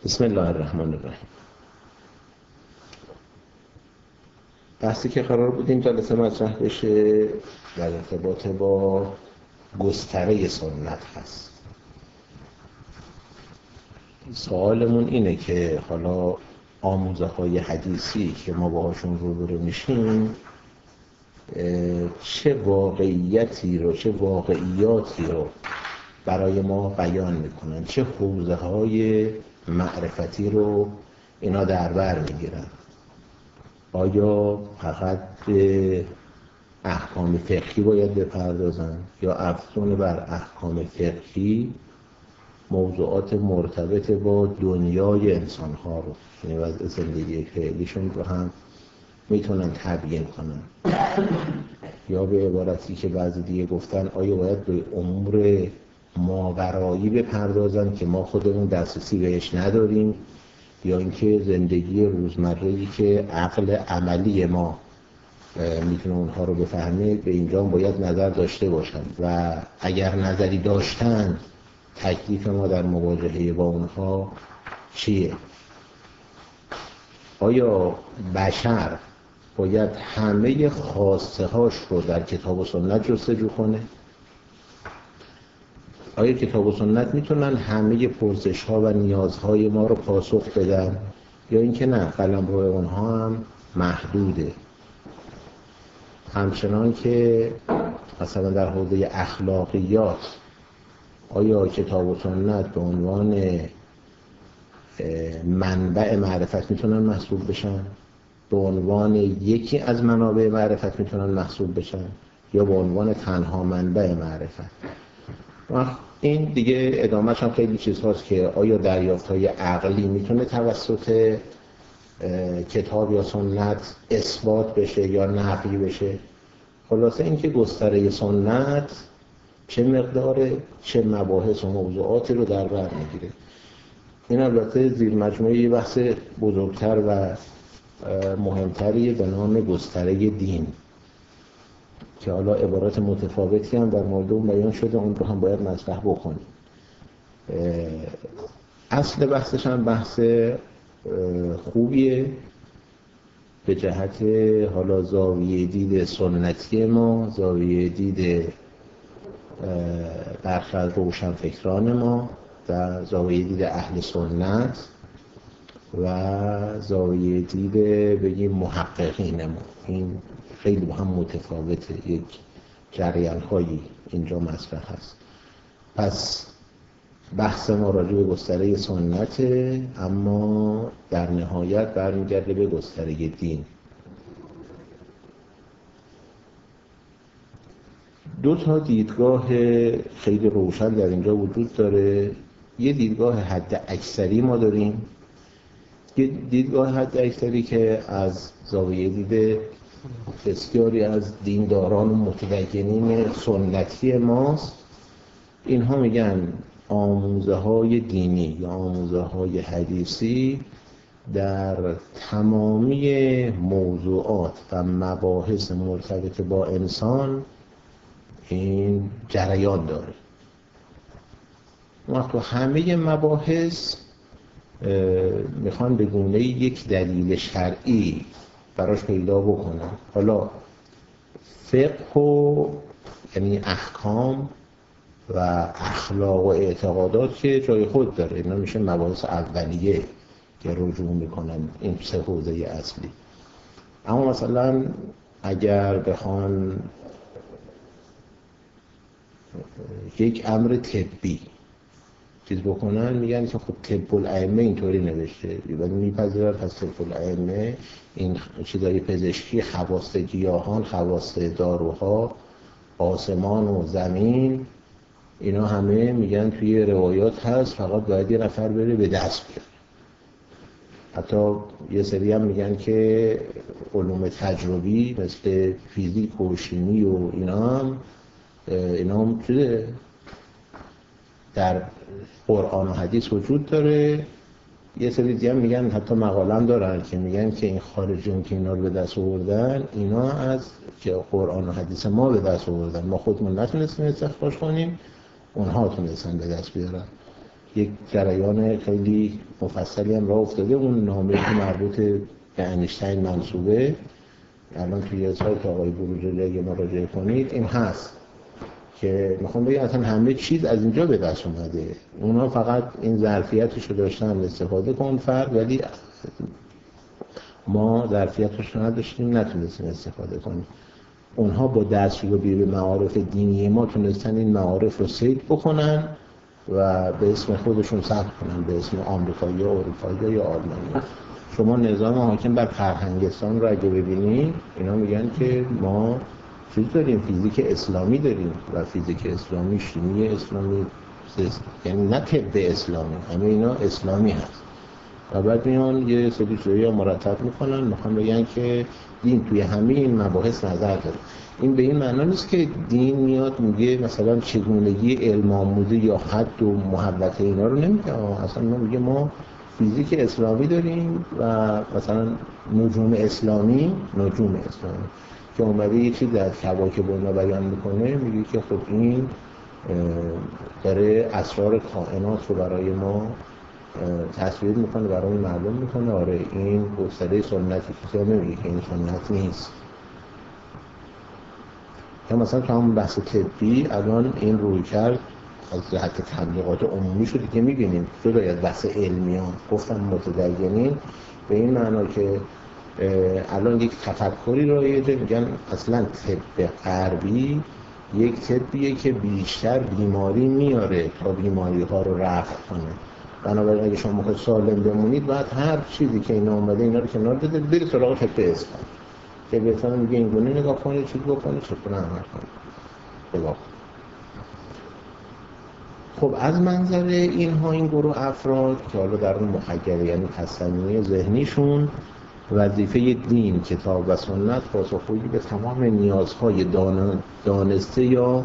بسم الله الرحمن الرحیم. بحثی که قرار بود این جلسه مطرح بشه در ارتباط با گستره سنت هست. سوالمون اینه که حالا آموزه های حدیثی که ما باهاشون روبرو میشیم چه واقعیتی رو، چه واقعیاتی رو برای ما بیان میکنن، چه حوزه های معرفتی رو اینا در بر میگیرن. آیا فقط به احکام فقهی باید بپردازن یا افزون بر احکام فقهی موضوعات مرتبط با دنیای انسان ها رو، یعنی وضع زندگی فعلیشون رو هم میتونن تبیین کنن؟ یا به عبارتی که بعضی دیگه گفتن آیا باید به امور ماورایی بپردازن که ما خودمون دسترسی بهش نداریم، یا اینکه زندگی روزمره‌ای که عقل عملی ما میتونه اونها رو بفهمه به اینجا باید نظر داشته باشن و اگر نظری داشتن تکلیف ما در مواجهه با اونها چیه؟ آیا بشر باید همه خواسته هاش رو در کتاب و سنت جستجو کنه؟ آیا کتاب و سنت میتونن همه پرسش ها و نیازهای ما رو پاسخ بدن، یا اینکه نه، قلمرو اونها هم محدوده؟ همچنان که مثلا در حوزه اخلاقیات آیا کتاب و سنت به عنوان منبع معرفت میتونن محسوب بشن، به عنوان یکی از منابع معرفت میتونن محسوب بشن، یا به عنوان تنها منبع معرفت؟ این دیگه ادامهش هم خیلی چیز هاست که آیا دریافت‌های عقلی میتونه توسط کتاب یا سنت اثبات بشه یا نفی بشه؟ خلاصه اینکه گستره سنت چه مقدار، چه مباحث و موضوعاتی رو در بر میگیره. این البته زیر مجموعه یه بحث بزرگتر و مهمتریه به نام گستره دین که حالا عبارات متفاوتی هم در مورد اون بیان شده، اون رو هم باید مطرح بکنیم. اصل بحثش هم بحث خوبیه به جهت حالا زاویه دید سنتی ما، زاویه دید برخی از روشنفکران ما، در زاویه دید اهل سنت و زاویه دید بگیم محققین ما. این خیلی با هم متفاوته، یک جریان هایی اینجا مطرح هست. پس بحث ما راجع به گستره سنته، اما در نهایت برمیگرده به گستره دین. دو تا دیدگاه خیلی روشن در اینجا وجود داره. یه دیدگاه حد اکثری ما داریم، یه دیدگاه حد اکثری که از زاویه دید بسیاری از دینداران و متدینین سنتی ماست. اینها میگن آموزه های دینی یا آموزه های حدیثی در تمامی موضوعات و مباحث مرتبط با انسان این جریان داره. وقتی همه مباحث میخوان به گونه یک دلیل شرعی براش پیدا بکنن. حالا فقه و یعنی احکام و اخلاق و اعتقادات که جای خود داره، اینا میشه مباحث اولیه که رجوع میکنن این سه حوزه اصلی. اما مثلا اگر بخوان یک امر طبی چیز بکنن، میگن که خب طب الائمه اینطوری نوشته، ولی میپذیرن پس طب الائمه این چیزای پزشکی، خواص گیاهان، خواص داروها، آسمان و زمین، اینا همه میگن توی روایات هست، فقط باید یه نفر بره به دست بیاره. حتی یه سری هم میگن که علوم تجربی مثل فیزیک و شیمی و اینا هم چیزه در قرآن و حدیث وجود داره. یه سری دیگه هم میگن، حتی مقاله هم دارن که میگن که این خارجیون که اینا رو به دست آوردن، اینا از که قرآن و حدیث ما به دست آوردن، ما خودمون نتونستیم استخراج کنیم، اونها تونستن به دست بیارن. یک جریان خیلی مفصلی هم راه افتاده. اون نامه که مربوط به انیشتین منصوبه الان توی سایت آقای بروجردی اگه مراجعه کنید این هست که میخوام بگم اصلا همه چیز از اینجا به دست اومده. اونا فقط این ظرفیتش رو داشتن استفاده کن فرد، ولی ما ظرفیتش رو نداشتیم، نتونستیم استفاده کنیم. اونها با دستیابی به معارف دینی ما تونستن این معارف رو صید بکنن و به اسم خودشون ثبت کنن، به اسم آمریکایی یا اروپایی یا آلمانی. شما نظام حاکم بر فرهنگستان رو اگه ببینید، اینا میگن که ما چیز داریم، فیزیک اسلامی داریم و فیزیک اسلامی، شیمی اسلامی، یعنی نه طب اسلامی، همه اینا اسلامی هست. و بعد میان یه سری چیزا مرتب میکنن، میخوان بگن که دین توی همه این مباحث نظر داره. این به این معنا نیست که دین میاد میگه مثلا چگونگی علم آموزی یا حد و محبت اینا رو نمیگه، اصلا میگه ما فیزیک اسلامی داریم و مثلا نجوم اسلامی که اومده یه چیز از کواکب اینا بیان میکنه، میگه که خب این داره اسرار کائنات رو برای ما تصویر میکنه، برای معلوم میکنه. آره این گستره سنتی، کسی نمیگه که این سنت نیست. یا مثلا تو همون بحث طبی الان این روی کرد از جهت تبلیغات عمومی شده که میبینیم جدای از بحث علمیان گفتن متدینین، به این معنا که الان یک تفکری رایجه، میگن اصلا طب غربی یک طبیه که بیشتر بیماری میاره تا بیماری ها رو رفع کنه. بنابراین اگه شما میخواید سالم بمونید باید هر چیزی که اینا اومده اینا رو کنار بده، برید سراغ طب اسلام که بهتون میگه این گونه نگاه کنید، چیز بکنید، چطور عمل کنید. خب از منظر اینها، این گروه افراد که حالا در اون مخیله یعنی تصمیمی ذهنیشون، وظیفه دین، کتاب و سنت پاسخگویی به تمام نیازهای دانسته یا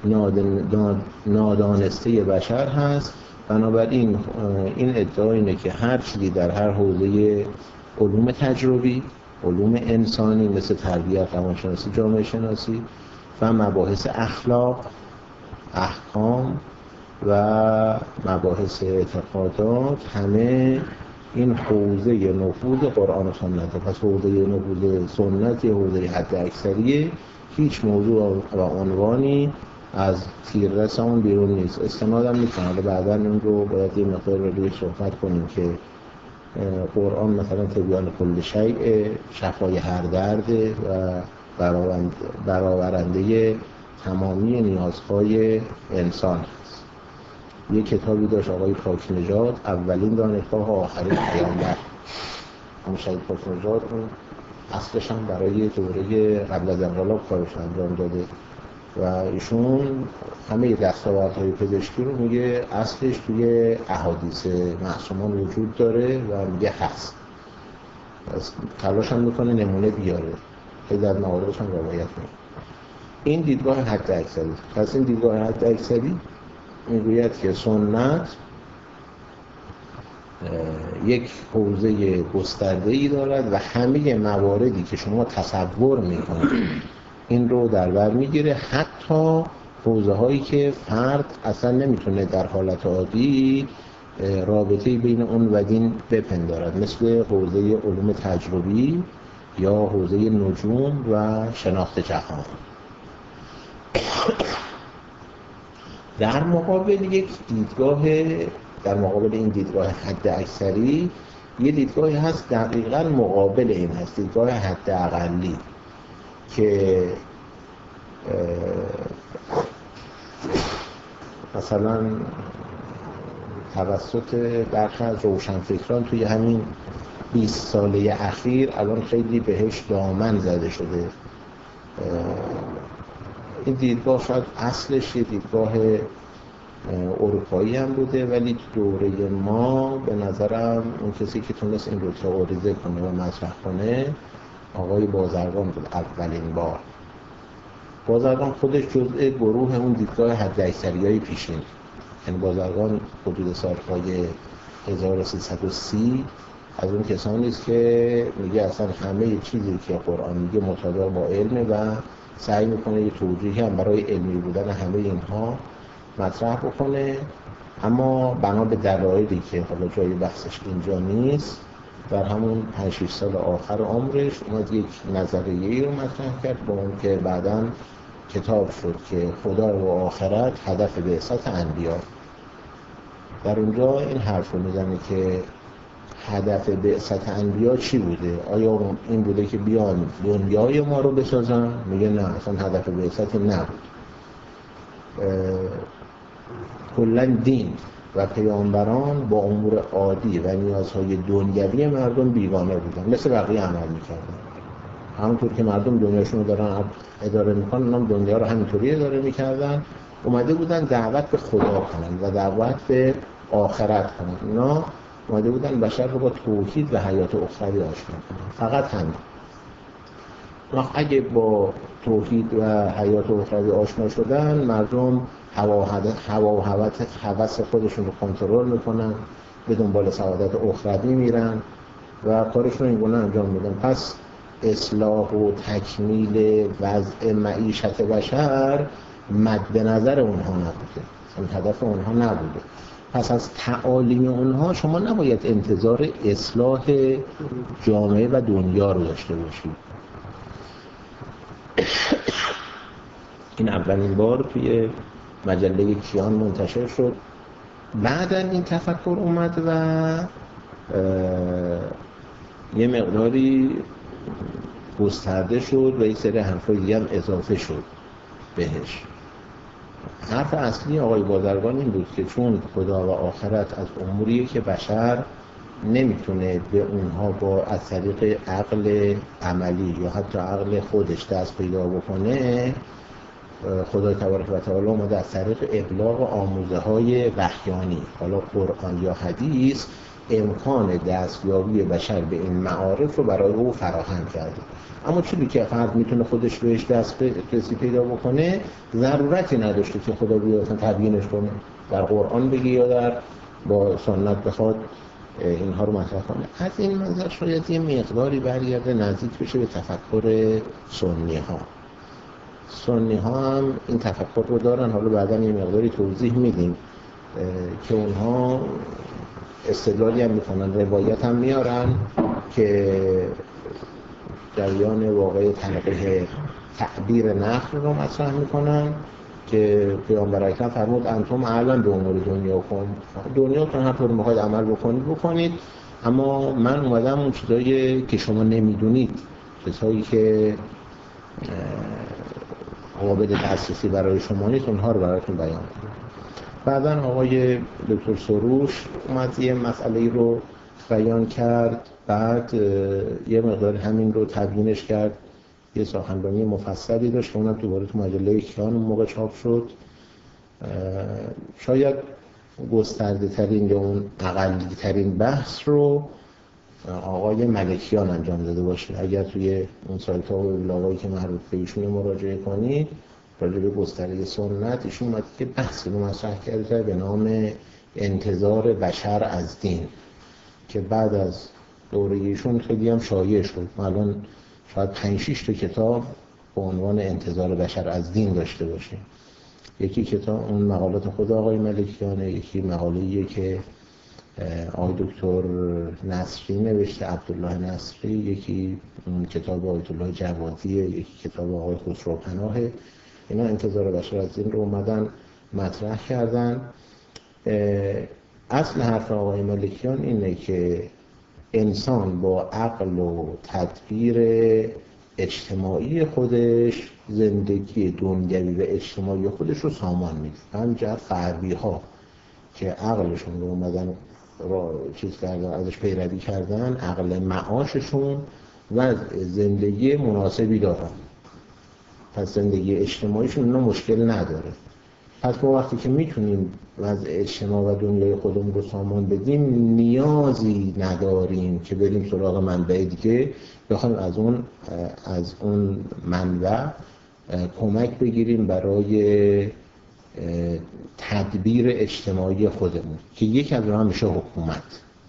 نادانسته بشر هست. بنابراین این ادعا اینه که هر چیزی در هر حوزه علوم تجربی، علوم انسانی مثل تربیت، روانشناسی، جامعه شناسی و مباحث اخلاق، احکام و مباحث اعتقادات، همه این حوزه نفوذ قرآن و سنت. پس حوزه نفوذ سنت یا حوزه حد اکثریه، هیچ موضوع و عنوانی از تیررس اون بیرون نیست. استنادم میکنه، حالا بعدا این رو باید یه مقدار روی صحبت کنیم که قرآن مثلا تبیان کل شیء، شفای هر درد و برآورنده تمامی نیازهای انسان هست. یه کتابی داشت آقای پاکنژاد، اولین دانشگاه آخرین پیامبر. همون شهید پاکنژاد اون اصلش هم برای دوره قبل از انقلاب کارش انجام داده و ایشون همه دستاوردهای پزشکی رو میگه اصلش توی احادیث معصومان وجود داره و میگه هست. تلاش هم میکنه نمونه بیاره، خیلی در مواردش هم روایت میکنه. این دیدگاه حد اکثری. پس این دیدگاه حد اکثری میگوید که سنت یک حوزه گسترده‌ای دارد و همه مواردی که شما تصور میکنید این رو در بر میگیره، حتی حوزه هایی که فرد اصلا نمیتونه در حالت عادی رابطه‌ای بین اون و دین بپندارد، مثل حوزه علوم تجربی یا حوزه نجوم و شناخت جهان. در مقابل این دیدگاه حد اکثری یه دیدگاهی هست دقیقاً مقابل این هست، دیدگاه حد اقلی که مثلا توسط برخی از روشنفکران توی همین 20 ساله اخیر الان خیلی بهش دامن زده شده. این دیدگاه شاید اصلش یه دیدگاه اروپایی هم بوده، ولی دوره ما به نظرم اون کسی که تونست این رو تئوریزه کنه و مطرح کنه آقای بازرگان بود. اولین بار بازرگان خودش جزء گروه اون دیدگاه حداکثریای پیشین، یعنی بازرگان حدود سالهای 1330 از اون کسانی است که میگه اصلا همه چیزی که قرآن میگه مطابق با علمه و سعی میکنه یه توجیهی هم برای علمی بودن همه اینها مطرح بکنه. اما بنا به دلایلی که حالا جای بحثش اینجا نیست، در همون 5-6 سال آخر عمرش اومد یک نظریه‌ای رو مطرح کرد با اون که بعداً کتاب شد که خدا و آخرت هدف بعثت انبیا. در اونجا این حرف رو میزنه که هدف بعثت انبیا چی بوده؟ آیا این بوده که بیان دنیای ما رو بسازن؟ میگه نه، اصلا هدف بعثت نبود. کلاً دین و پیامبران با امور عادی و نیازهای دنیوی مردم بیگانه بودن، مثل بقیه عمل میکردن. همونطور که مردم دنیاشون رو دارن اداره میکنن، هم دنیا رو همینطوری اداره میکردن. اومده بودن دعوت به خدا کنن و دعوت به آخرت کنن. اینا اومده بودن بشر رو با توحید و حیات اخروی آشنا کنن، فقط همین. اگه با توحید و حیات اخروی آشنا شدن، مردم هوا و هوس خودشون رو کنترل میکنن، به دنبال سعادت اخروی میرن و کارشون این گونه انجام میدن. پس اصلاح و تکمیل وضع معیشت بشر مد نظر اونها نبوده، هدف اونها نبوده. پس از تعالیم اونها شما نباید انتظار اصلاح جامعه و دنیا رو داشته باشید. این اولین بار توی مجله کیان منتشر شد. بعد این تفکر اومد و یه مقداری گسترده شد و یک سری حرفای دیگه هم اضافه شد بهش. حرف اصلی آقای بازرگان این بود که چون خدا و آخرت از اموریه که بشر نمیتونه به اونها با از طریق عقل عملی یا حتی عقل خودش دست پیدا بکنه، خدای تبارک و تعالی اومده از طریق ابلاغ آموزه های وحیانی، حالا قرآن یا حدیث، امکان دستیابی بشر به این معارف رو برای او فراهم کرده. اما چیزی که فرد میتونه خودش بهش دسترسی پیدا بکنه، ضرورتی نداشته که خدا بیاد تبیینش کنه، در قرآن بگی یا در با سنت بخواد اینها رو مطرح کنه. از این منظر شاید یه مقداری برگرده نزدیک بشه به تفکر سنی ها. سنی ها هم این تفکر رو دارن، حالا بعدا یه مقداری توضیح میدیم که اونها استدلالی هم میکنن، روایت هم میارن که جریان واقعی تنقیح تعبیر نخل رو مطرح میکنن که پیامبر اکرم فرمود انتم اعلم به امور دنیاتون هر طور میخواید عمل بکنید، اما من اومدم اون چیزایی که شما نمیدونید، چیزهایی که قابل دسترسی برای شما نیست، اونها رو براتون بیان کنم. بعدن آقای دکتر سروش اومد یه مسئله رو بیان کرد، بعد یه مقدار همین رو تبیینش کرد، یه سخنرانی مفصلی داشت که اونم دوباره تو مجله کیان اون موقع چاپ شد. شاید گسترده ترین یا اون اقلی ترین بحث رو آقای ملکیان انجام داده باشه. اگر توی اون سایت ها و وبلاگایی که مربوط به ایشون مراجعه کنید، راجع به گستره سنت ایشون اومد که بحثی رو مطرح کرده به نام انتظار بشر از دین، که بعد از دوره ایشون خیلی هم شایع شد. ما الان شاید 5-6 تا کتاب با عنوان انتظار بشر از دین داشته باشیم. یکی کتاب اون مقالات خود آقای ملکیانه، یکی مقاله‌ایه که آقای دکتر نصری نوشته، عبدالله نصری، یکی کتاب آیت الله جوادیه، یکی کتاب آقای خسروپناهه. اینا انتظار بشر از دین رو اومدن مطرح کردن. اصل حرف آقای ملکیان اینه که انسان با عقل و تدبیر اجتماعی خودش زندگی دنیوی و اجتماعی خودش رو سامان میده. همینجور غربی ها که عقلشون رو اومدن چیز کردن، ازش پیروی کردن، عقل معاششون و زندگی مناسبی دارن، پس زندگی اجتماعیشون اینا مشکل نداره. پس ما وقتی که میتونیم وضع اجتماع و دنیای خودمون رو سامان بدیم، نیازی نداریم که بریم سراغ منبع دیگه بخوایم از اون منبع کمک بگیریم برای تدبیر اجتماعی خودمون، که یکی از اونها میشه حکومت.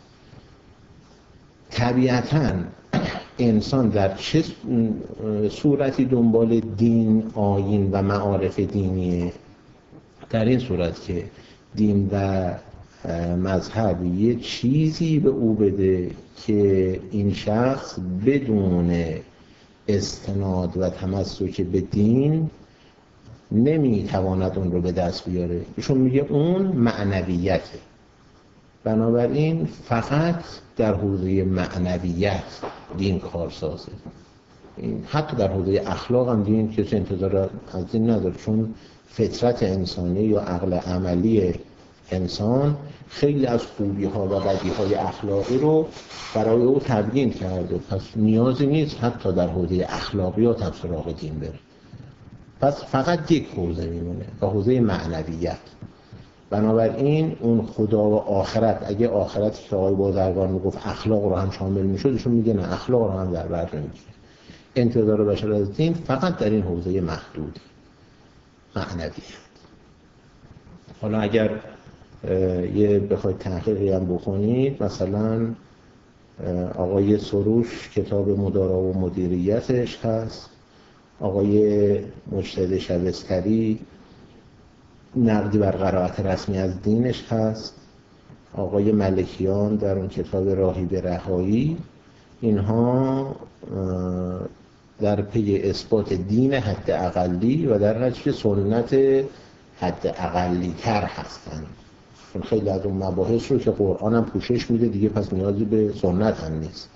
طبیعتاً انسان در چه صورتی دنبال دین، آیین و معارف دینیه؟ در این صورت که دین و مذهب یه چیزی به او بده که این شخص بدون استناد و تمسک به دین نمیتواند اون رو به دست بیاره. ایشون میگه اون معنویته. بنابراین فقط در حوزه معنویت دین کارسازه. حتی در حوزه اخلاق هم دین کسی انتظار از دین نداره، چون فطرت انسانی یا عقل عملی انسان خیلی از خوبی ها و بدی های اخلاقی رو برای او تبیین کرده، پس نیازی نیست حتی در حوزه اخلاقیات هم سراغ دین بره. پس فقط یک حوزه میمونه و حوزه معنویت. بنابراین اون خدا و آخرت، اگه آخرتی که آقای بازرگان میگفت اخلاق رو هم شامل میشد، ایشون میگه نه، اخلاق رو هم در بر نمیگیره. انتظار بشر از دین فقط در این حوزه محدود معنویت. حالا اگر یه بخواید تحقیقی هم بکنید، مثلا آقای سروش کتاب مدارا و مدیریتش هست، آقای مجتهد شبستری نقدی بر قرائت رسمی از دینش هست، آقای ملکیان در اون کتاب راهی به رهایی، اینها در پی اثبات دین حد اقلی و در نتیجه سنت حد اقلی تر هستند. چون خیلی از اون مباحث رو که قرآن هم پوشش میده دیگه، پس نیازی به سنت هم نیست.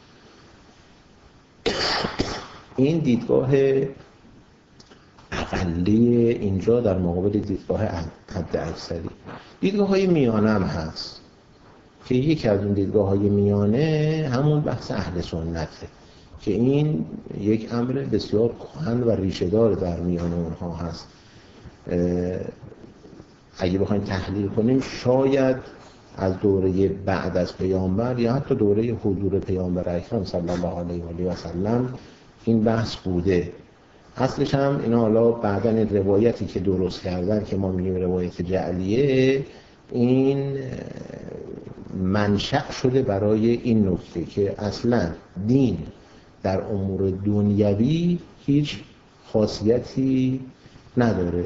این دیدگاه اقلی اینجا در مقابل دیدگاه حد اکثری. دیدگاه های میانه هم هست که یکی از اون دیدگاه های میانه همون بحث اهل سنته که این یک امر بسیار کهن و ریشه‌دار در میان اونها هست. اگه بخوایم تحلیل کنیم، شاید از دوره بعد از پیامبر یا حتی دوره حضور پیامبر اکرم صلی الله علیه و سلم این بحث بوده. اصلش هم اینا حالا بعداً این روایتی که درست کردن که ما میگیم روایت جعلیه، این منشأ شده برای این نکته که اصلاً دین در امور دنیوی هیچ خاصیتی نداره.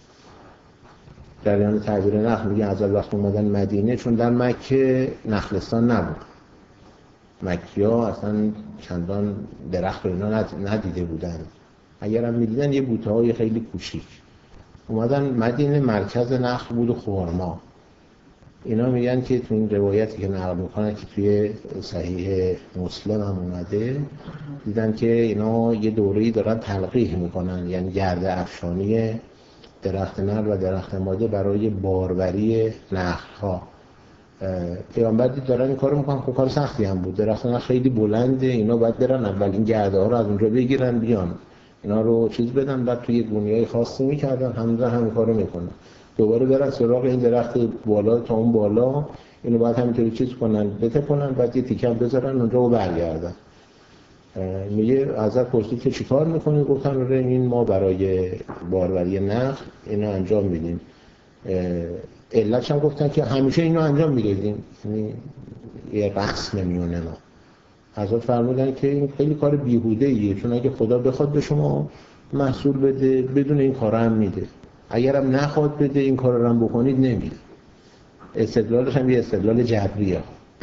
جریان تعبیر نخل میگه از وقت اومدن مدینه، چون در مکه نخلستان نبود، مکی‌ها اصلا چندان درخت رو اینا ندیده بودن، اگر هم میدیدن یه بوته‌های خیلی کوچیک. اومدن مدینه، مرکز نخل بود و خرما. اینا میگن که تو این روایتی که نقل میکنن که توی صحیح مسلم هم اومده، دیدن که اینا یه دوره‌ای دارن تلقیح میکنن، یعنی گرده افشانی درخت نخل و درخت ماده برای باروری نخل‌ها. پیامبر دید دارن این کارو میکنن، خب کار سختی هم بود، درخت نخل خیلی بلنده، اینا باید برن اول این گرده ها رو از اونجا بگیرن بیان اینا رو چیز بدن، بعد توی گونی‌های خاصی میکردن، همین کارو میکنن، دوباره برن سراغ این درخت بالا تا اون بالا، اینو باید همینطوری چیز کنن، بتپونن، بعد یه تیکم بذارن اونجا و برگردن. میگه ازت پرسید که چیکار میکنی؟ گفتن این ما برای باروری نخل اینو انجام میدیم. علتش هم گفتن که همیشه اینو انجام میدیم، یعنی یه رسم میونه ما. حضرت فرمودن که این خیلی کار بیهوده‌ایه، چون اگه خدا بخواد به شما محصول بده بدون این کارا هم میده، اگرم نخواد بده این کارا رو هم بکنید نمیده. استدلالش هم یه استدلال جبریه.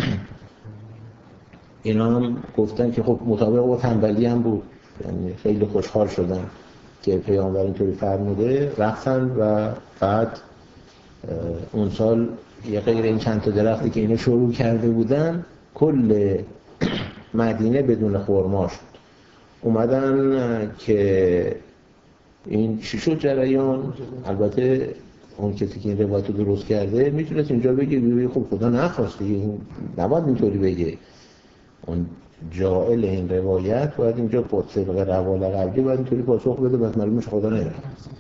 اینا هم گفتن که خب مطابق با تنبلی هم بود، یعنی خیلی خوشحال شدن که پیامبر اینطوری فرموده، رفتن و بعد اون سال یه غیر این چند تا درختی که اینو شروع کرده بودن کل مدینه بدون خرما شد. اومدن که این چی شد جریان. البته اون کسی که این روایت رو درست کرده میتونست اینجا بگه خب خدا نخواسته، این نباید اینطوری بگه. اون جائل این روایت باید اینجا طبق روال قبلی باید اینطوری پاسخ بده، بس معلومش خدا نمیخواد.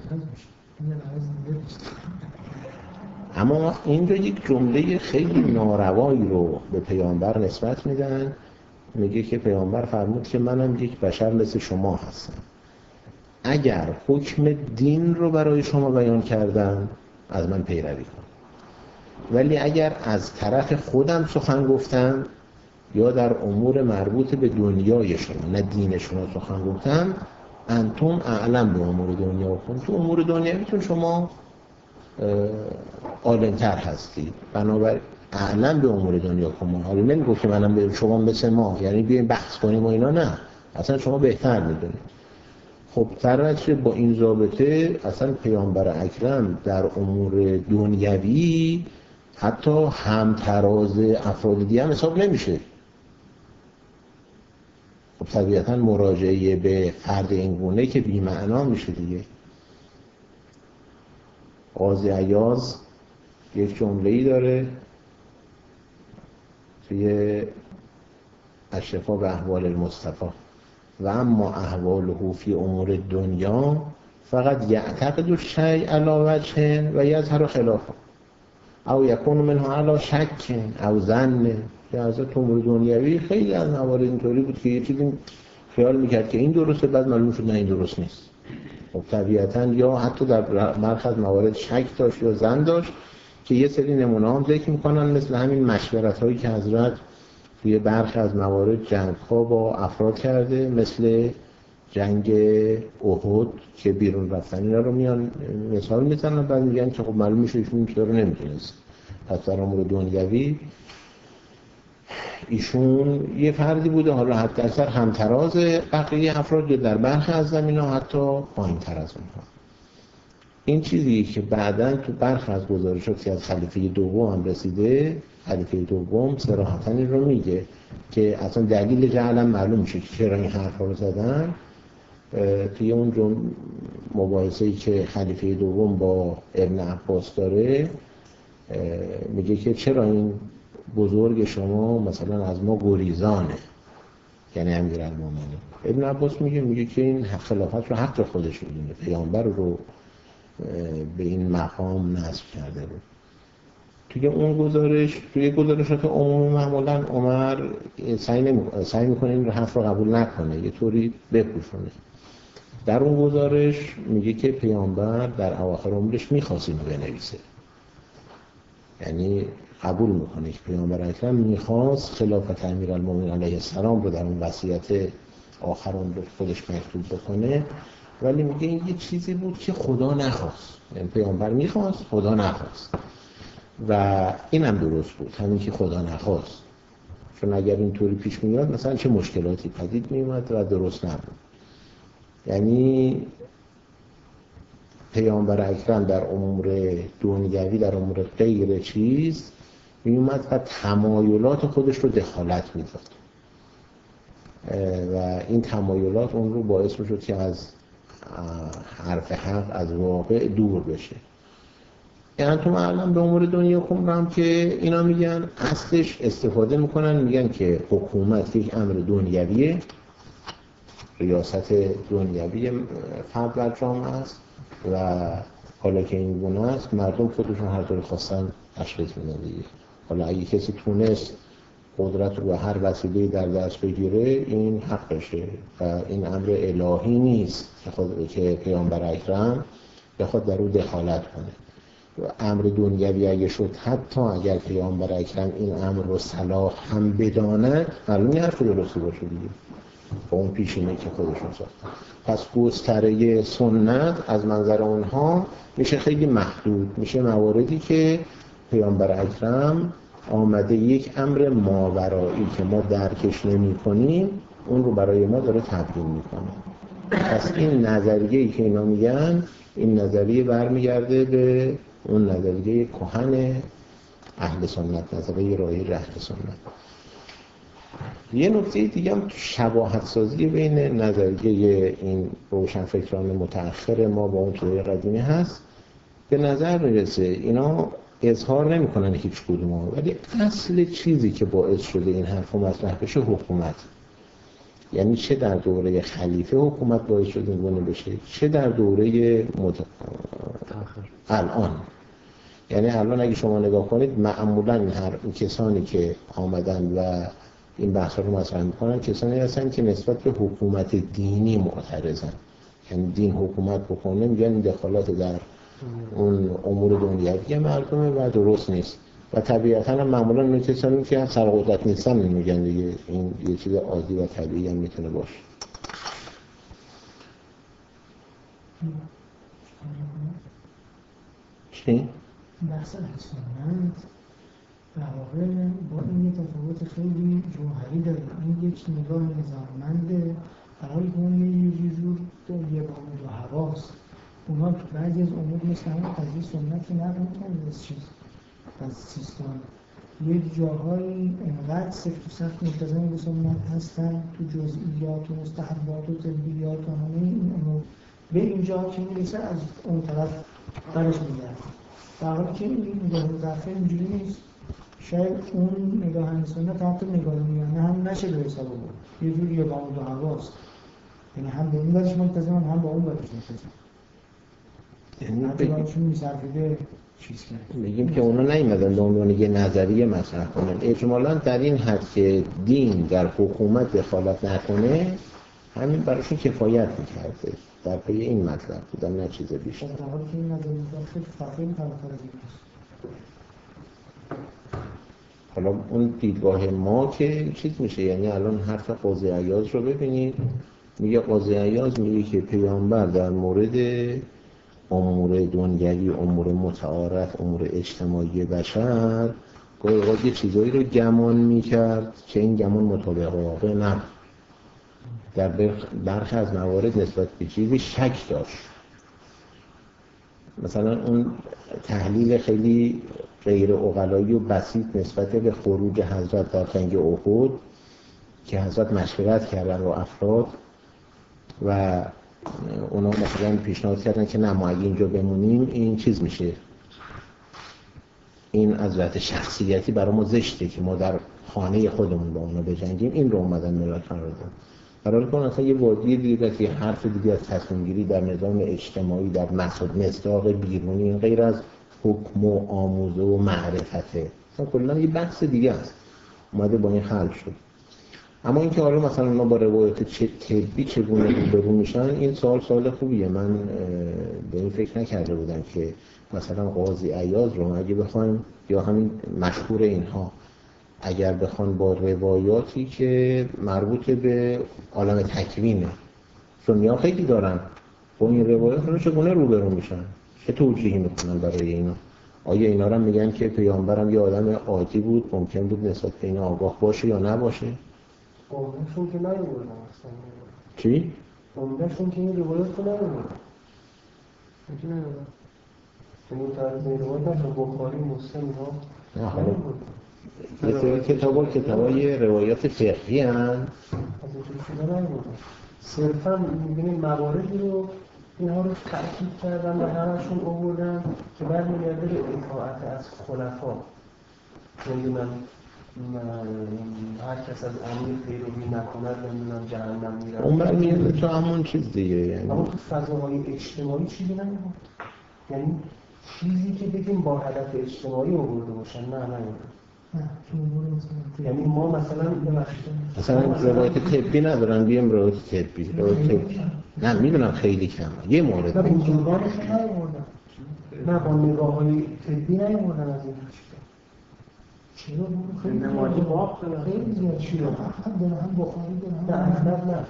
اما اینجا یک جمله خیلی ناروایی رو به پیامبر نسبت میدن. میگه که پیامبر فرمود که منم یک بشر مثل شما هستم، اگر حکم دین رو برای شما بیان کردم از من پیروی کن، ولی اگر از طرف خودم سخن گفتم یا در امور مربوط به دنیای شما نه دین شما سخن گفتم، انتم اعلم به امور دنیا کن، تو امور دنیاییتون شما عالم‌تر هستی، بنابراین اعلم به امور دنیا کن. حالا نمیگم که منم به شما مثل ما یعنی بیایم بحث کنیم و اینا، نه، اصلا شما بهتر میدونید. خب طرح با این ضابطه اصلا پیامبر اکرم در امور دنیوی حتی همتراز افراد دیگه هم حساب نمیشه. خب طبیعتا مراجعه به فرد این گونه که بی معنا میشه دیگه. قاضی عیاض یک جمله‌ای داره توی الشفا به احوال المصطفی: و اما احواله فی امور دنیا فقط یعتقد الشیء علی وجه و یظهر خلافه او یکون منه علی شک او ظن. که از امور دنیوی خیلی از موارد اینطوری بود که یه چیزی خیال میکرد که این درسته، بعد معلوم شد نه این درست نیست. خب طبیعتا یا حتی در برخی از موارد شک داشت یا ظن داشت که یه سری نمونه هم ذکر میکنن، مثل همین مشورت هایی که حضرت توی برخی از موارد جنگ ها با افراد کرده، مثل جنگ احد که بیرون رفتن اینا رو میان مثال میزنن، بعد میگن که خب معلوم میشه ایشون این چیزا رو نمیدونست. پس در امور دنیوی ایشون یه فردی بوده، حالا حتی اکثر همتراز بقیه افراد یا در برخی از زمین‌ها حتی پایین‌تر از اونها. این چیزی که بعداً تو برخی از گزارشات که از خلیفه دوم هم رسیده، خلیفه دوم صراحتاً این رو میگه که اصلا دلیل جعلم معلوم میشه که چرا این حرفا رو زدن. توی اون مباحثه‌ای که خلیفه دوم با ابن عباس داره میگه که چرا این بزرگ شما مثلا از ما گریزانه، یعنی امیرالمومنین. ابن عباس میگه که این خلافت رو حق خودش میدونه، پیامبر رو به این مقام نصب کرده بود. توی اون گزارش، توی گزارشات عمومی معمولا عمر سعی میکنه این حرف رو قبول نکنه، یه طوری بپوشونه. در اون گزارش میگه که پیامبر در اواخر عمرش میخواست اینو بنویسه، یعنی قبول میکنه که پیامبر اکرم میخواست خلافت امیرالمومنین علیه السلام رو در اون وصیت آخر عمر خودش مکتوب بکنه، ولی میگه این یه چیزی بود که خدا نخواست. یعنی پیامبر میخواست، خدا نخواست، و این هم درست بود، همین که خدا نخواست، چون اگر اینطوری پیش میاد مثلا چه مشکلاتی پدید میومد و درست نبود. یعنی پیامبر اکرم در امور دنیوی، در امور غیر چیز میومد و تمایلات خودش رو دخالت میداد و این تمایلات اون رو باعث میشد که از حرف حق، از واقع دور بشه. یعنی تو معلم به امور دنیا هم که اینا میگن اصلش استفاده میکنن، میگن که حکومت یک امر دنیویه، ریاست دنیوی فرد بر جامعه است و حالا که این گونه است مردم خودشون هر طور خواستن تشخیص میدن دیگه. حالا اگه کسی تونست قدرت رو به هر وسیله‌ای در دست بگیره این حقشه و این امر الهی نیست که پیامبر اکرم بخواد در اون دخالت کنه. امر دنیوی اگه شد، حتی اگر پیامبر اکرم این امر رو صلاح هم بداند، معلومی حرف درستی باشه دیگه با اون پیشینه که خودشون ساختن. پس گستره سنت از منظر اونها میشه خیلی محدود، میشه مواردی که پیامبر اکرم آمده یک امر ماورایی که ما درکش نمی کنیم اون رو برای ما داره تبیین میکنه. پس این نظریه‌ای که اینا میگن، این نظریه برمیگرده به اون نظریه کهن اهل سنت، نظریه رایج اهل سنت. یه نکته دیگه هم شباهت سازی بین نظریه این روشنفکران متأخر ما با اون توی قدیمی هست. به نظر میرسه اینا اظهار نمی‌کنن هیچ کدوم، ولی اصل چیزی که باعث شده این حرف مطرح بشه حکومت، یعنی چه در دوره خلیفه حکومت باعث شده این گونه بشه، چه در دوره الان. یعنی الان اگه شما نگاه کنید معمولاً این کسانی که آمدن و این بحث رو مطرح میکنن کسانی هستن که نسبت به حکومت دینی معترضن، یعنی دین حکومت بکنه میگن این دخالت در اون امور دنیوی مردمه و درست نیست و طبیعتاً هم معمولاً اون کسانی که سرقدرت نیستن میگن دیگه این یه چیز عادی و طبیعی هم میتونه باشه. چی؟ بحث سنت در واقع با این یه تفاوت خیلی جوهری داره. این یک نگاه نظاممنده، در حالی که اون یه جور یه بامد و حواس. اونا تو بعضی از امور مثل همون قضیه سنت که نقل میکنن از چیز از سیستان یه جاهایی انقدر سفت و سخت ملتزم به سنت هستن تو جزئیات و مستحبات و طبیات و همه این امور به اینجا که میرسه از اون طرف برش میگرد، در حالی که این نگاه ضعفه اینجوری نیست. شاید اون نگاه سنت حتی نگاه میانه هم نشه به حساب بود، یه جور یه بامد و حواست، یعنی هم به این برش ملتزم هم با اون برش ملتزم، یعنی حتی برشون میسرفیده چیز کرد. بگیم که اونا نیومدن به عنوان یه نظریه مطرح کنن، اجمالاً در این حد که دین در حکومت دخالت نکنه همین براشون کفایت میکرده، در پی این مطلب بودن نه چیز بیشتر. در حالی که این نظریه خیلی فرقی میکنه از این است. حالا اون دیدگاه ما که چیز میشه، یعنی الان حرف قاضی عیاض رو ببینید، میگه قاضی عیاض میگه که پیامبر در مورد امور دنیوی، امور متعارف، امور اجتماعی بشر گاهی اوقات یه چیزایی رو گمان میکرد که این گمان مطابق واقع نبود، در برخی از موارد نسبت به چیزی شک داشت. مثلا اون تحلیل خیلی غیر عقلایی و بسیط نسبت به خروج حضرت در جنگ احد که حضرت مشورت کردن با افراد و اونا مثلا پیشنهاد کردن که نه ما اگه اینجا بمونیم این چیز میشه، این از جهت شخصیتی برای ما زشته که ما در خانه خودمون با اونا بجنگیم، این رو اومدن ملاک قرار دادن. قرار کنن اصلا یه وادی دیگه است، یه حرف دیگه از تصمیم گیری در نظام اجتماعی، در مصداق بیرونی غیر از حکم و آموزه و معرفته، اصلا کلا یه بحث دیگه است اومده با این حل شد. اما اینکه حالا مثلا اونا با روایات طبی چگونه روبرو میشن، این سوال خوبیه. من به این فکر نکرده بودم که مثلا قاضی عیاض رو اگه بخوایم یا همین مشهور اینها اگر بخوان با روایاتی که مربوط به عالم تکوینه، سنی‌ها خیلی دارن، با این روایات رو چگونه روبرو میشن، چه توجیهی میکنن برای اینا؟ آیا اینا رو میگن که پیامبرم یه آدم عادی بود، ممکن بود نسبت به اینا آگاه باشه یا نباشه؟ قومشون که نیوردن اصلا. چی؟ قومشون که این روایات رو نیوردن. میگه نیوردن. چون طرز این روایات نشون بخاری مسلم ها یه سری کتابای روایات فقهی هستند از اینجور چیزا نیوردن. صرفا میبینیم مواردی رو اینها رو تأکید کردن و همشون آوردن که برمیگرده به اطاعت از خلفا. نمیدونم هر کس از امیر پیروی نکند نمیدونم جهنم میره. اون برمیگرده تو همون چیز دیگه، یعنی اما تو فضاهای اجتماعی چیزی نمی‌بود. یعنی چیزی که بگیم با هدف اجتماعی آورده باشن نه. یعنی ما مثلا روایت طبی ندارن، بیام روایت طبی نه میدونم خیلی کم یه مورد نه بزرگانشون نیاوردن، نه با نگاه‌های طبی نیاوردن از این چیزا. چرا خیلی نمازی باق داره، خیلی زیاد چیزا هم بخاری داره نه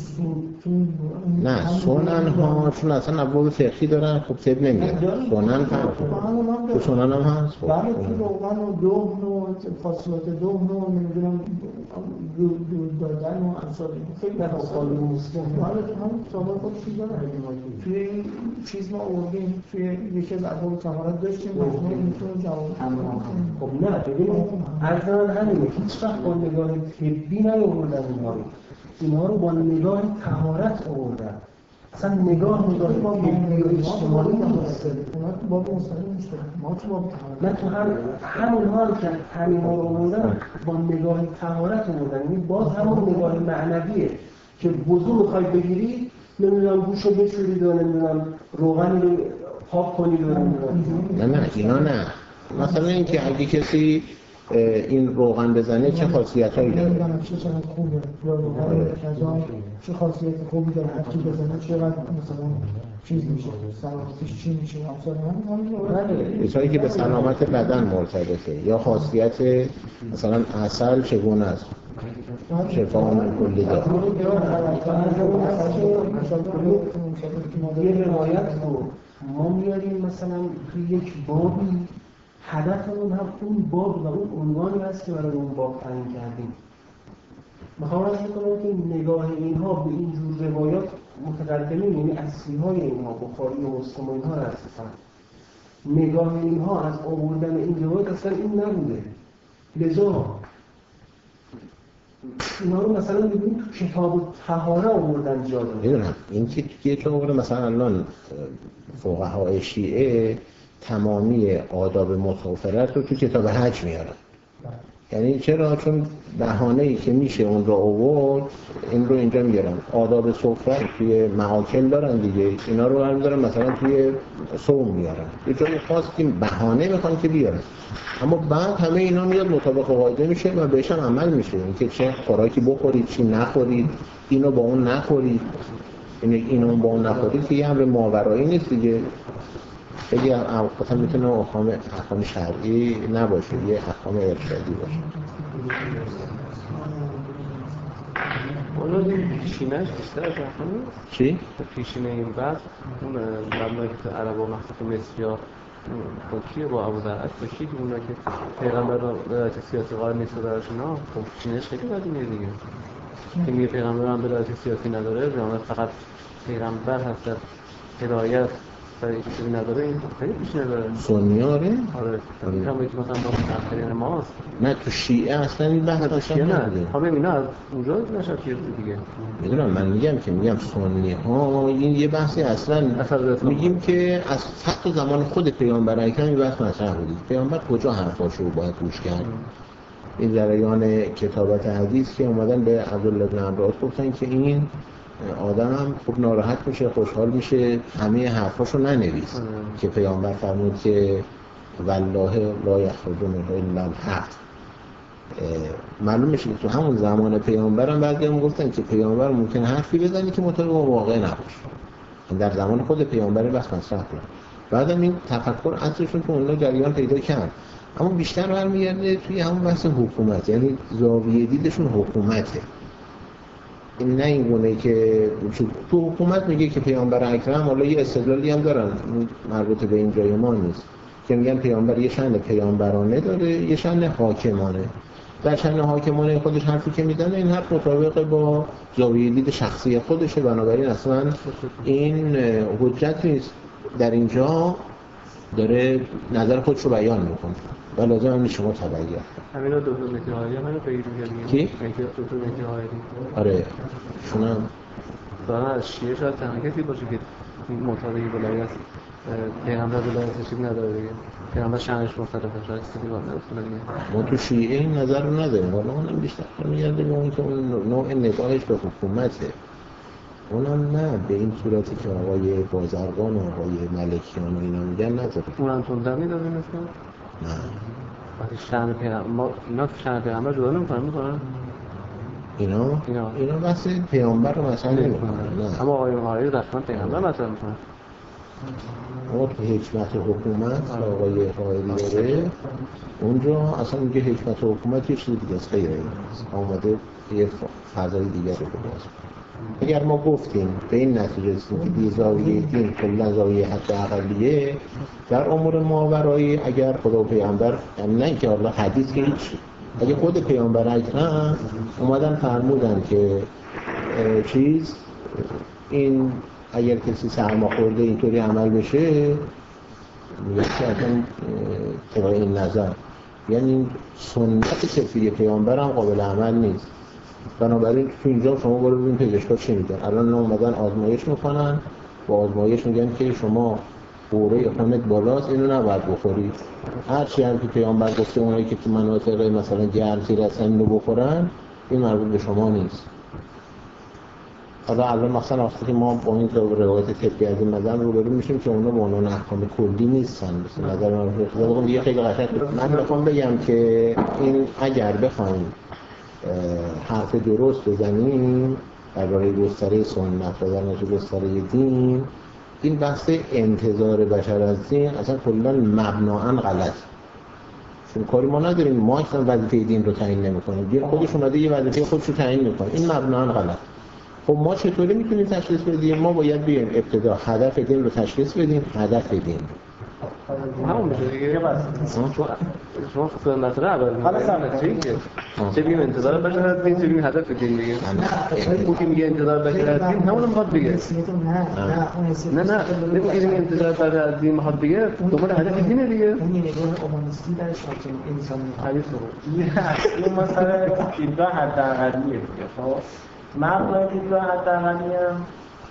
نه سنن ها چون اصلا ابواب فقهی دارن، خب طب نمیاد سنن تو سنن هم هست. بله تو روغن و دهن و خاصیات دهن و نمیدونم دود دادن و امثال خیلی بخاری مسلم بله تو هم سابقه خودشی دارن. توی این چیز ما آوردیم توی یکی از ابواب طهارت داشتیم مجموعه میتونه جواب خب نه ببینید ارزان همینه، هیچ وقت با نگاه طبی نیاوردن اینها رو با نگاه طهارت آوردن. اصلا نگاه طبی و اجتماعی نیست. با مستقیم میشه. ما تو با من تو همونها رو که همینها رو آوردن با نگاه طهارت آوردن، یعنی باز همون نگاه معنویه که وضو میخوای بگیری نمیدونم گوشو بشورید و نمیدونم روغن رو پاک کنید و نه اینا نه. مثلا اینکه اگه کسی این روغن بزنه چه خاصیتایی داره؟ چه چقدر خوبه یا روغن کذا چه خاصیت خوبی داره، هر کی بزنه چقدر مثلا چیز میشه، سلامتیش چی میشه، همین چیزایی که به سلامت بدن مرتبطه یا خاصیت مثلا عسل چگونه است، شفا من کلی داره. یه روایت رو ما میاریم مثلا توی یک بابی هدفمون هم اون باب و اون عنوانی هست که برای اون باب تعیین کردیم. میخوام عرض کنم که نگاه اینها به این جور روایات متقدمین، یعنی اصلی‌های اینها بخاری و مسلم و اینها هستن، نگاه اینها از آوردن این روایت اصلا این نبوده. لذا اینا رو مثلا ببینید تو کتاب طهاره آوردن جا دادن. میدونم این که یه جور مثلا الان فقهای شیعه تمامی آداب مسافرت رو تو کتاب حج میارن. یعنی چرا؟ چون بهانه‌ای که میشه اون رو آورد این رو اینجا میارن. آداب سفره توی معاکل دارن دیگه، اینا رو هم دارن مثلا توی صوم میارن. یه جای خاص که بهانه میخوان که بیارن، اما بعد همه اینا میاد مطابق قاعده میشه و بهش هم عمل میشه. اینکه چه خوراکی بخورید، چی نخورید، اینو با اون نخورید، اینو با اون نخورید که یه امر ماورایی نیست دیگه. خیلی اصلا میتونه احکام شرعی نباشه، یه احکام ارشادی باشه. والا این پیشینه‌اش بیشتر از احکامی؟ چی؟ پیشینه این بحث اون مبنایی که تو عرب و مخصوص مصری‌ها با کیه؟ با ابوذر اشعری که اونا که پیغمبر ولایت سیاسی قائل نیست براشون ها، خب پیشینه‌اش خیلی قدیمیه دیگه. که میگه پیغمبر هم ولایت سیاسی نداره، پیغمبر فقط پیغمبر هست، هدایت برای چیزی نداره. این خیلی پیش نداره. سنیاره؟ آره. این هم مثلا با متأخرین ماست. نه تو شیعه اصلا این بحث اصلا نداره. همه اینا از اونجا نشد دیگه. میدونم، من میگم سنی ها این یه بحثی اصلا میگیم که از حتی زمان خود پیامبر اکرم این بحث مطرح بود. پیامبر کجا حرفاشو باید گوش کرد؟ این جریان کتابت حدیث که اومدن به عبدالله بن عباس گفتن که این آدم هم خوب ناراحت میشه، خوشحال میشه، همه حرفاشو ننویس که پیامبر فرمود که والله لا یخرج منه الا الحق. معلوم میشه که تو همون زمان پیامبر هم بعضی هم گفتن که پیامبر ممکن حرفی بزنه که مطابق واقع نباشه. در زمان خود پیامبر بس مصرح کنه. بعدم این تفکر اصلشون تو اونجا جریان پیدا کرد، اما بیشتر برمیگرده توی همون بحث حکومت، یعنی زاویه دیدشون حکومته. این نه این گونه که تو حکومت میگه که پیامبر اکرم، حالا یه استدلالی هم دارن مربوط به این جای ما نیست، که میگن پیامبر یه شأن پیامبرانه داره، یه شأن حاکمانه. در شأن حاکمانه خودش حرفی که میزنه این حرف مطابق با زاویه دید شخصی خودشه، بنابراین اصلا این حجت نیست. در اینجا داره نظر خودش رو بیان میکنه و لازم هم نیست شما تبعیت کنید. همینا دکتر مهدی منو پیگیری می‌کنه. کی؟ دکتر مهدی هایری. آره شونم دارن از شیعه شاید تنها کسی باشه که معتقدی ولایت پیغمبر ولایت چیز نداره دیگه. پیغمبر شأنش مختلفه، شاید چیزی باشه دیگه. ما تو شیعه این نظر رو نداریم، حالا اونم بیشتر میگرده به اون که اون نوع نگاهش به حکومته. اونم نه به این صورتی که آقای بازرگان و آقای ملکیان و اینا میگن نداره. اونم تندر میدازه مثلا؟ نه. وقتی شأن پیغمبر اینا شأن پیغمبر جدا نمی‌کنن. اینا بحث پیامبر رو مثلا نمی‌کنن. نه. اما آقای هایری رسما پیغمبر مثلا می‌کنن. اما تو حکمت حکومت آقای هایری داره، اونجا اصلا میگه حکمت حکومت یه چیز دیگه است، غیر این است. آماده یه فضای دیگر رو باز. اگر ما گفتیم به این نتیجه رسیدیم که بیزاویه دین کلا زاویه حق اقلیه، در امور ماورایی اگر خدا و پیامبر، یعنی نه که الله حدیث که هیچ، اگه خود پیامبر اکرم اومدن فرمودن که چیز این اگر کسی سرماخورده اینطوری عمل بشه، میگه که اصلا طبق این نظر یعنی سنت کفی پیامبر هم قابل عمل نیست. بنابراین تو اینجا شما برو ببین پزشکا چی میگن. الان اومدن آزمایش میکنن، با آزمایش میگن که شما قوره خونت بالاست، اینو نباید بخورید. هر چی هم که پیامبر گفته اونایی که تو مناطق مثلا گرم‌تر هستن اینو بخورن، این مربوط به شما نیست. حالا الان مثلا وقتی ما با این روایت طبی از این نظر روبرو میشیم که اونا به عنوان احکام کلی نیستن، مثلا نظر من رو دیگه خیلی قشنگ. من میخوام بگم که این اگر بخوایم حرف درست بزنیم درباره گستره سنت و در نتیجه گستره دین، این بحث انتظار بشر از دین اصلا کلا مبناً غلط. چون کاری ما نداریم، ما اصلا وظیفه دین رو تعیین نمی‌کنیم. دین خودش اومده یه وظیفه خودش رو تعیین می‌کنه. این مبناً غلط. خب ما چطوری میتونیم تشخیص بدیم؟ ما باید بیایم ابتدا هدف دین رو تشخیص بدیم. هدف دین همون میشه دیگه. شما سنت رو اول حالا سمت چه بگیم انتظار بشر از دین، چه بگیم هدف دین دیگه. اون که میگه انتظار بشر از دین همون میخواد بگه نه نمیگیم انتظار بشر از دین میخواد بگه دنبال هدف دینه دیگه. اون نگاه اومانیستی درش حاکم انسان حدیث رو این مثلا دیدگاه حداقلیه دیگه. خب مبنای دیدگاه حداقلی هم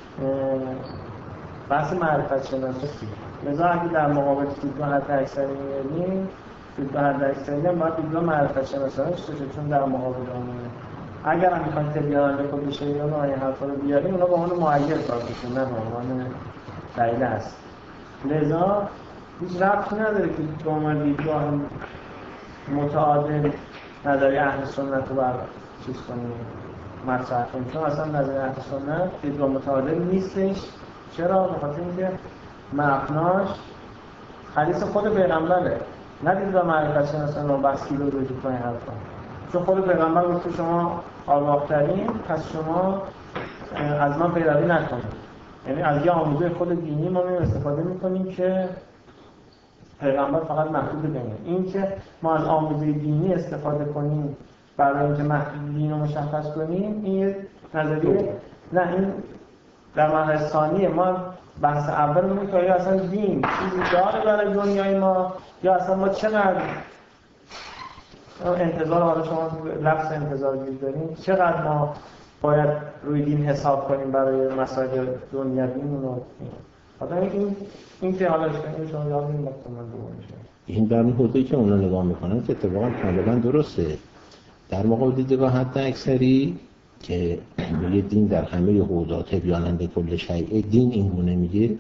بحث معرفت شناسی. لذا اگه در مقابل دیدگاه حداکثری می‌بینیم، دیدگاه حداکثری هم باید دیدگاه معرفت شناسانه داشته باشه، چون در مقابل آنه. اگر هم می‌خوایم تبیان کل شیء و این حرفا رو بیاریم، اونا به عنوان معید کار بکنن، نه به عنوان دلیل است. لذا هیچ ربطی نداره که به عنوان دیدگاه متعادل نظری اهل سنت رو بر چیز کنیم، مطرح کنیم، چون اصلا نظری اهل سنت دیدگاه متعادل نیستش. چرا؟ به خاطر اینکه مبناش حدیث خود پیغمبره، نه دیدگاه معرفت شناسان رو بس رو رجوع کنید حرفا. چون خود پیغمبر گفت شما آگاه‌ترین، پس شما از من پیروی نکنید. یعنی از یه آموزه خود دینی ما استفاده می‌کنیم که پیغمبر فقط محدود بگه. این که ما از آموزه دینی استفاده کنیم برای اینکه دین رو مشخص کنیم، این یه نظریه. نه، این در مرحله ثانیه. ما بحث اول میگیم که آیا اصلا دین چیزی داره برای دنیای ما، یا اصلا ما چقدر انتظار، حالا شما لفظ انتظار داریم، چقدر ما باید روی دین حساب کنیم برای مسائل دنیویمون و حالا این که حالا شما یاد این وقت من دوام میشه. این در این حوزه‌ای که اونا نگاه میکنن که اتفاقا کاملا درسته. در مقابل دیدگاه حداکثری که میگه دین در همه حوزات بیاننده کل شیء، دین این گونه میگه،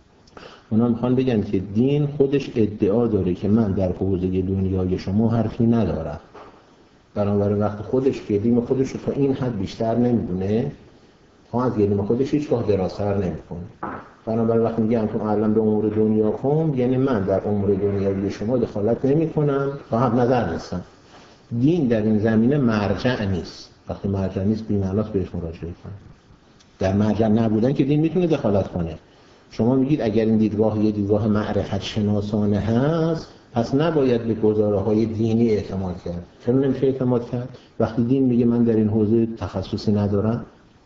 اونا میخوان بگن که دین خودش ادعا داره که من در حوزه دنیای شما حرفی ندارم، بنابراین وقتی خودش گلیم خودش رو تا این حد بیشتر نمیدونه، تا از گلیم خودش هیچگاه درازتر نمیکنه. بنابراین وقتی میگم تو الان به امور دنیا کن، یعنی من در امور دنیای شما دخالت نمیکنم، تا حق نظر نیستم. دین در این زمینه مرجع نیست. وقتی مرجع نیست بی‌معناست بهش مراجعه کنه. در مرجع نبودن که دین میتونه دخالت کنه. شما میگید اگر این دیدگاه یه دیدگاه معرفت شناسانه هست، پس نباید به گزاره‌های دینی اعتماد کرد. چرا نمیشه اعتماد کرد؟ وقتی دین میگه من در این حوزه تخصصی ندارم.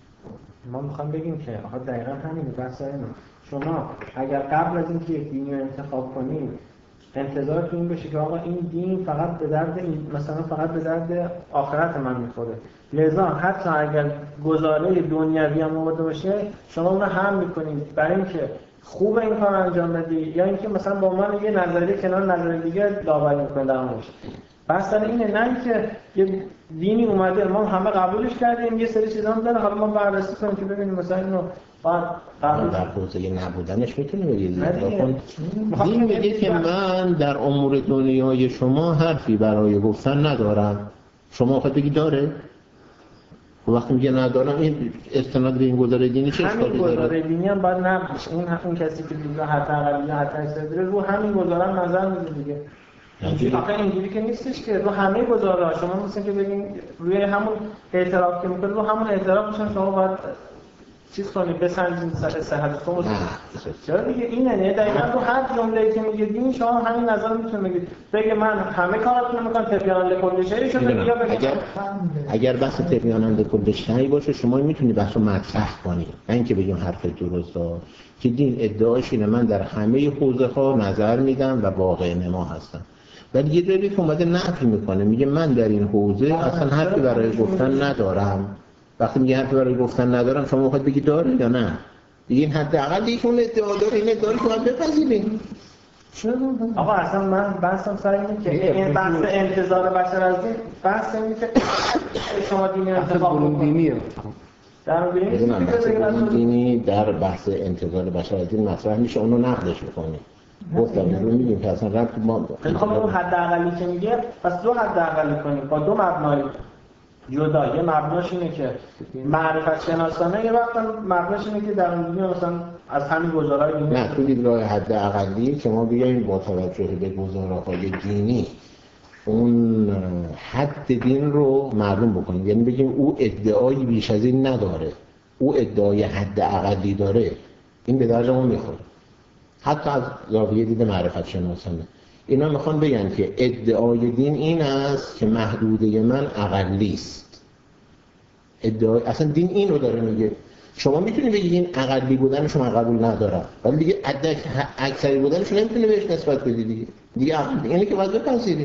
ما میخوام بگیم که آقا دقیقاً همین بحث اینه. شما اگر قبل از اینکه یک دینی رو انتخاب کنید انتظارتون این بشه که آقا این دین فقط به درد این، مثلا فقط به درد آخرت من میخوره، لذا حتی اگر گزاره دنیوی هم آورده باشه شما اون رو هم میکنید برای اینکه خوب این کار انجام بدی، یا اینکه مثلا با من یه نظریه کنار نظریه دیگه داوری میکنه در اونش. بحث اینه، نه اینکه یه دینی اومده ما همه قبولش کردیم، یه سری چیزا هم داره، حالا ما بررسی کنیم که ببینیم مثلا اینو در حوزه نبودنش میتونه بگید. دین میگه که من در امور دنیای شما حرفی برای گفتن ندارم. شما خود بگید داره؟ وقتی میگه ندارم، این استناد به این گزاره دینی چه اشکالی داره؟ همین گزاره دینی هم باید نباشه. اون کسی که دیگه حداقل یا حداکثر رو همین گزاره نظر میده دیگه. اینجوری که نیستش که رو همه گزاره‌ها شما مثلا که بگین روی همون اعتراف که میکنه رو همون اعترافشون شما باید چیز کنید، بسنجید صحتتون رو. چرا دیگه اینه؟ نه دقیقاً رو هر جمله‌ای که میگه دین شما همین نظر میتونید بگید. بگه من همه کاراتون رو میکنم تبیاننده کل شیء شده، یا اگر بحث تبیاننده کل شیء باشه شما میتونید بحث رو مطرح کنید، نه اینکه بگیم حرف درسته که دین ادعاش اینه من در همه حوزه‌ها نظر میدم و واقع نما هستم. ولی یه جایی که اومده نفی میکنه، میگه من در این حوزه اصلا حرفی برای گفتن ندارم. وقتی میگه حرفی برای گفتن ندارم شما میخواید بگید داره یا نه؟ دیگه این حداقل دیگه اون ادعا داره، این ادعا رو باید بپذیرین. آقا اصلا من بحثم سر اینه که این بحث انتظار بشر از دین، بحث اینه که شما دین انتخاب کنید. در دینی در بحث انتظار بشر از دین مطرح میشه، اونو نقدش میکنه. گفتم رو میگیم که اصلا ربط ما میخوام اون حداقلی که میگه پس دو حداقلی کنیم با دو مبنای جدا. یه مبناش اینه که معرفت شناسانه، یه وقت مبناش اینه که در اون دنیا مثلا از همین گزارهای دینی. نه، تو دیدگاه حداقلی که ما بیایم با توجه به گزارهای دینی اون حد دین رو معلوم بکنیم، یعنی بگیم او ادعایی بیش از این نداره، او ادعای حد اقلی داره، این به درد ما میخوره. حتی از زاویه دید معرفت شناسانه اینا میخوان بگن که ادعای دین این است که محدوده من اقلی است. ادعای اصلا دین اینو داره میگه. شما میتونید بگید این اقلی بودنشو من قبول ندارم، ولی دیگه اکثری بودنشو نمیتونی بهش نسبت بدی دیگه اینه که باید بپذیری.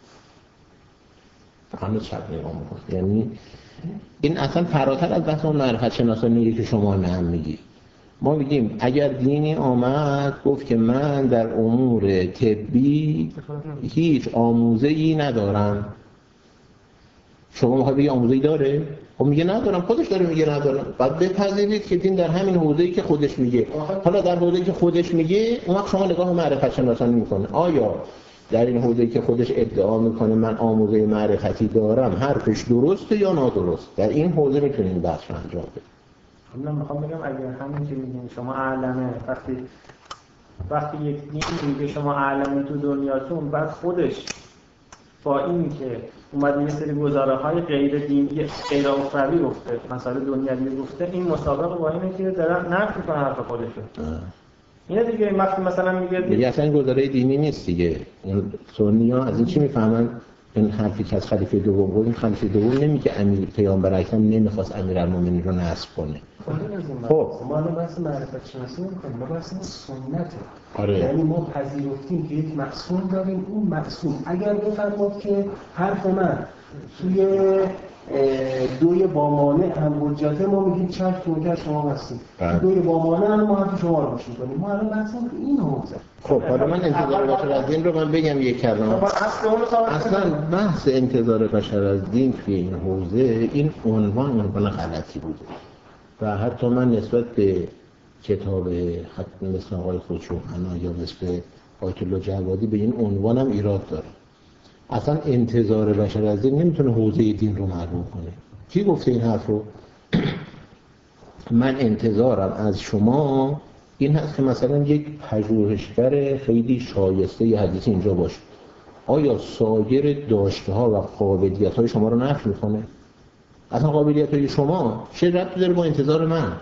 هنوز شب نگاه میکنه. یعنی این اصلا فراتر از بحث اون معرفت شناسانیه که شما هم میگی. ما میگیم اگر دینی آمد گفت که من در امور طبی هیچ آموزه‌ای ندارم، شما میخوای بگی آموزه‌ای داره؟ خب میگه ندارم، خودش داره میگه ندارم. بعد بپذیرید که دین در همین حوزه‌ای که خودش میگه. حالا در حوزه‌ای که خودش میگه اون وقت شما نگاه معرفت شناسانی میکنه. آیا در این حوزه‌ای که خودش ادعا میکنه من آموزه معرفتی دارم حرفش درسته یا نادرست؟ در این حوزه میتونیم بحث رو انجام بدیم. من میخوام بگم اگر همین که میگین شما عالمه، وقتی یک دین میگه شما عالمه تو دنیاتون، بعد خودش با این که اومد یه سری گزاره‌های غیر دینی غیر اخروی گفته، مثلا دنیوی گفته، این مسابقه با اینه که داره نقد میکنه حرف خودشه. اینه دیگه. وقتی مثلا میگه اصلا این گزاره دینی نیست دیگه. این سنی‌ها از این چی میفهمن؟ این حرفی که از خلیفه دوم بود، این خلیفه دوم نمیگه امیر پیامبر اکرم نمیخواست امیرالمومنین رو نصب کنه. خب ما الان بحث معرفت شناسی می‌کنیم، ما بحث سنته. آره. یعنی ما پذیرفتیم که یک معصوم داریم، اون معصوم اگر بفرماد که حرف من توی دوی بامانه هم حجته، ما میگیم چشم توی شما هستیم. دوی بامانه هم ما حرف شما رو گوش می‌کنیم. ما الان بحث این حوزه. خب حالا من انتظار بشر از دین رو من بگم یک کلمه. اصلا بحث انتظار بشر از دین توی این حوزه این عنوان غلطی بوده و حتی من نسبت به کتاب حتی مثل آقای خودشوخنا یا مثل آیت الله جوادی به این عنوانم ایراد داره. اصلا انتظار بشر از دین نمیتونه حوزه دین رو معلوم کنه. کی گفته این حرف رو؟ من انتظارم از شما این هست که مثلا یک پژوهشگر خیلی شایسته ی حدیث اینجا باشه. آیا سایر داشته‌ها و قابلیت‌های شما رو نفی می‌کنه؟ اصلا قابلیت‌های شما چه ربطی داره با انتظار من؟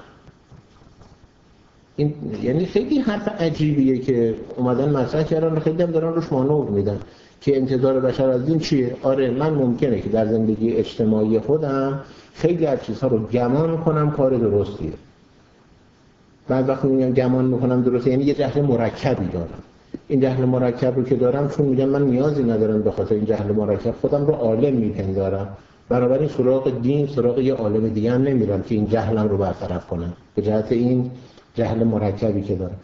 این یعنی خیلی حرف عجیبیه که اومدن مطرح کردن و خیلی هم دارن روش مانور میدن که انتظار بشر از دین چیه؟ آره من ممکنه که در زندگی اجتماعی خودم خیلی از چیزها رو گمان کنم کار درستیه. بعد وقتی میگم گمان میکنم درسته یعنی یه جهل مرکبی دارم. این جهل مرکب رو که دارم چون میگم من نیازی ندارم به خاطر این جهل مرکب خودم رو عالم میپندارم، بنابراین سراغ دین سراغ یه عالم دیگه هم نمیرم که این جهلم رو برطرف کنم به جهت این جهل مرکبی که دارم.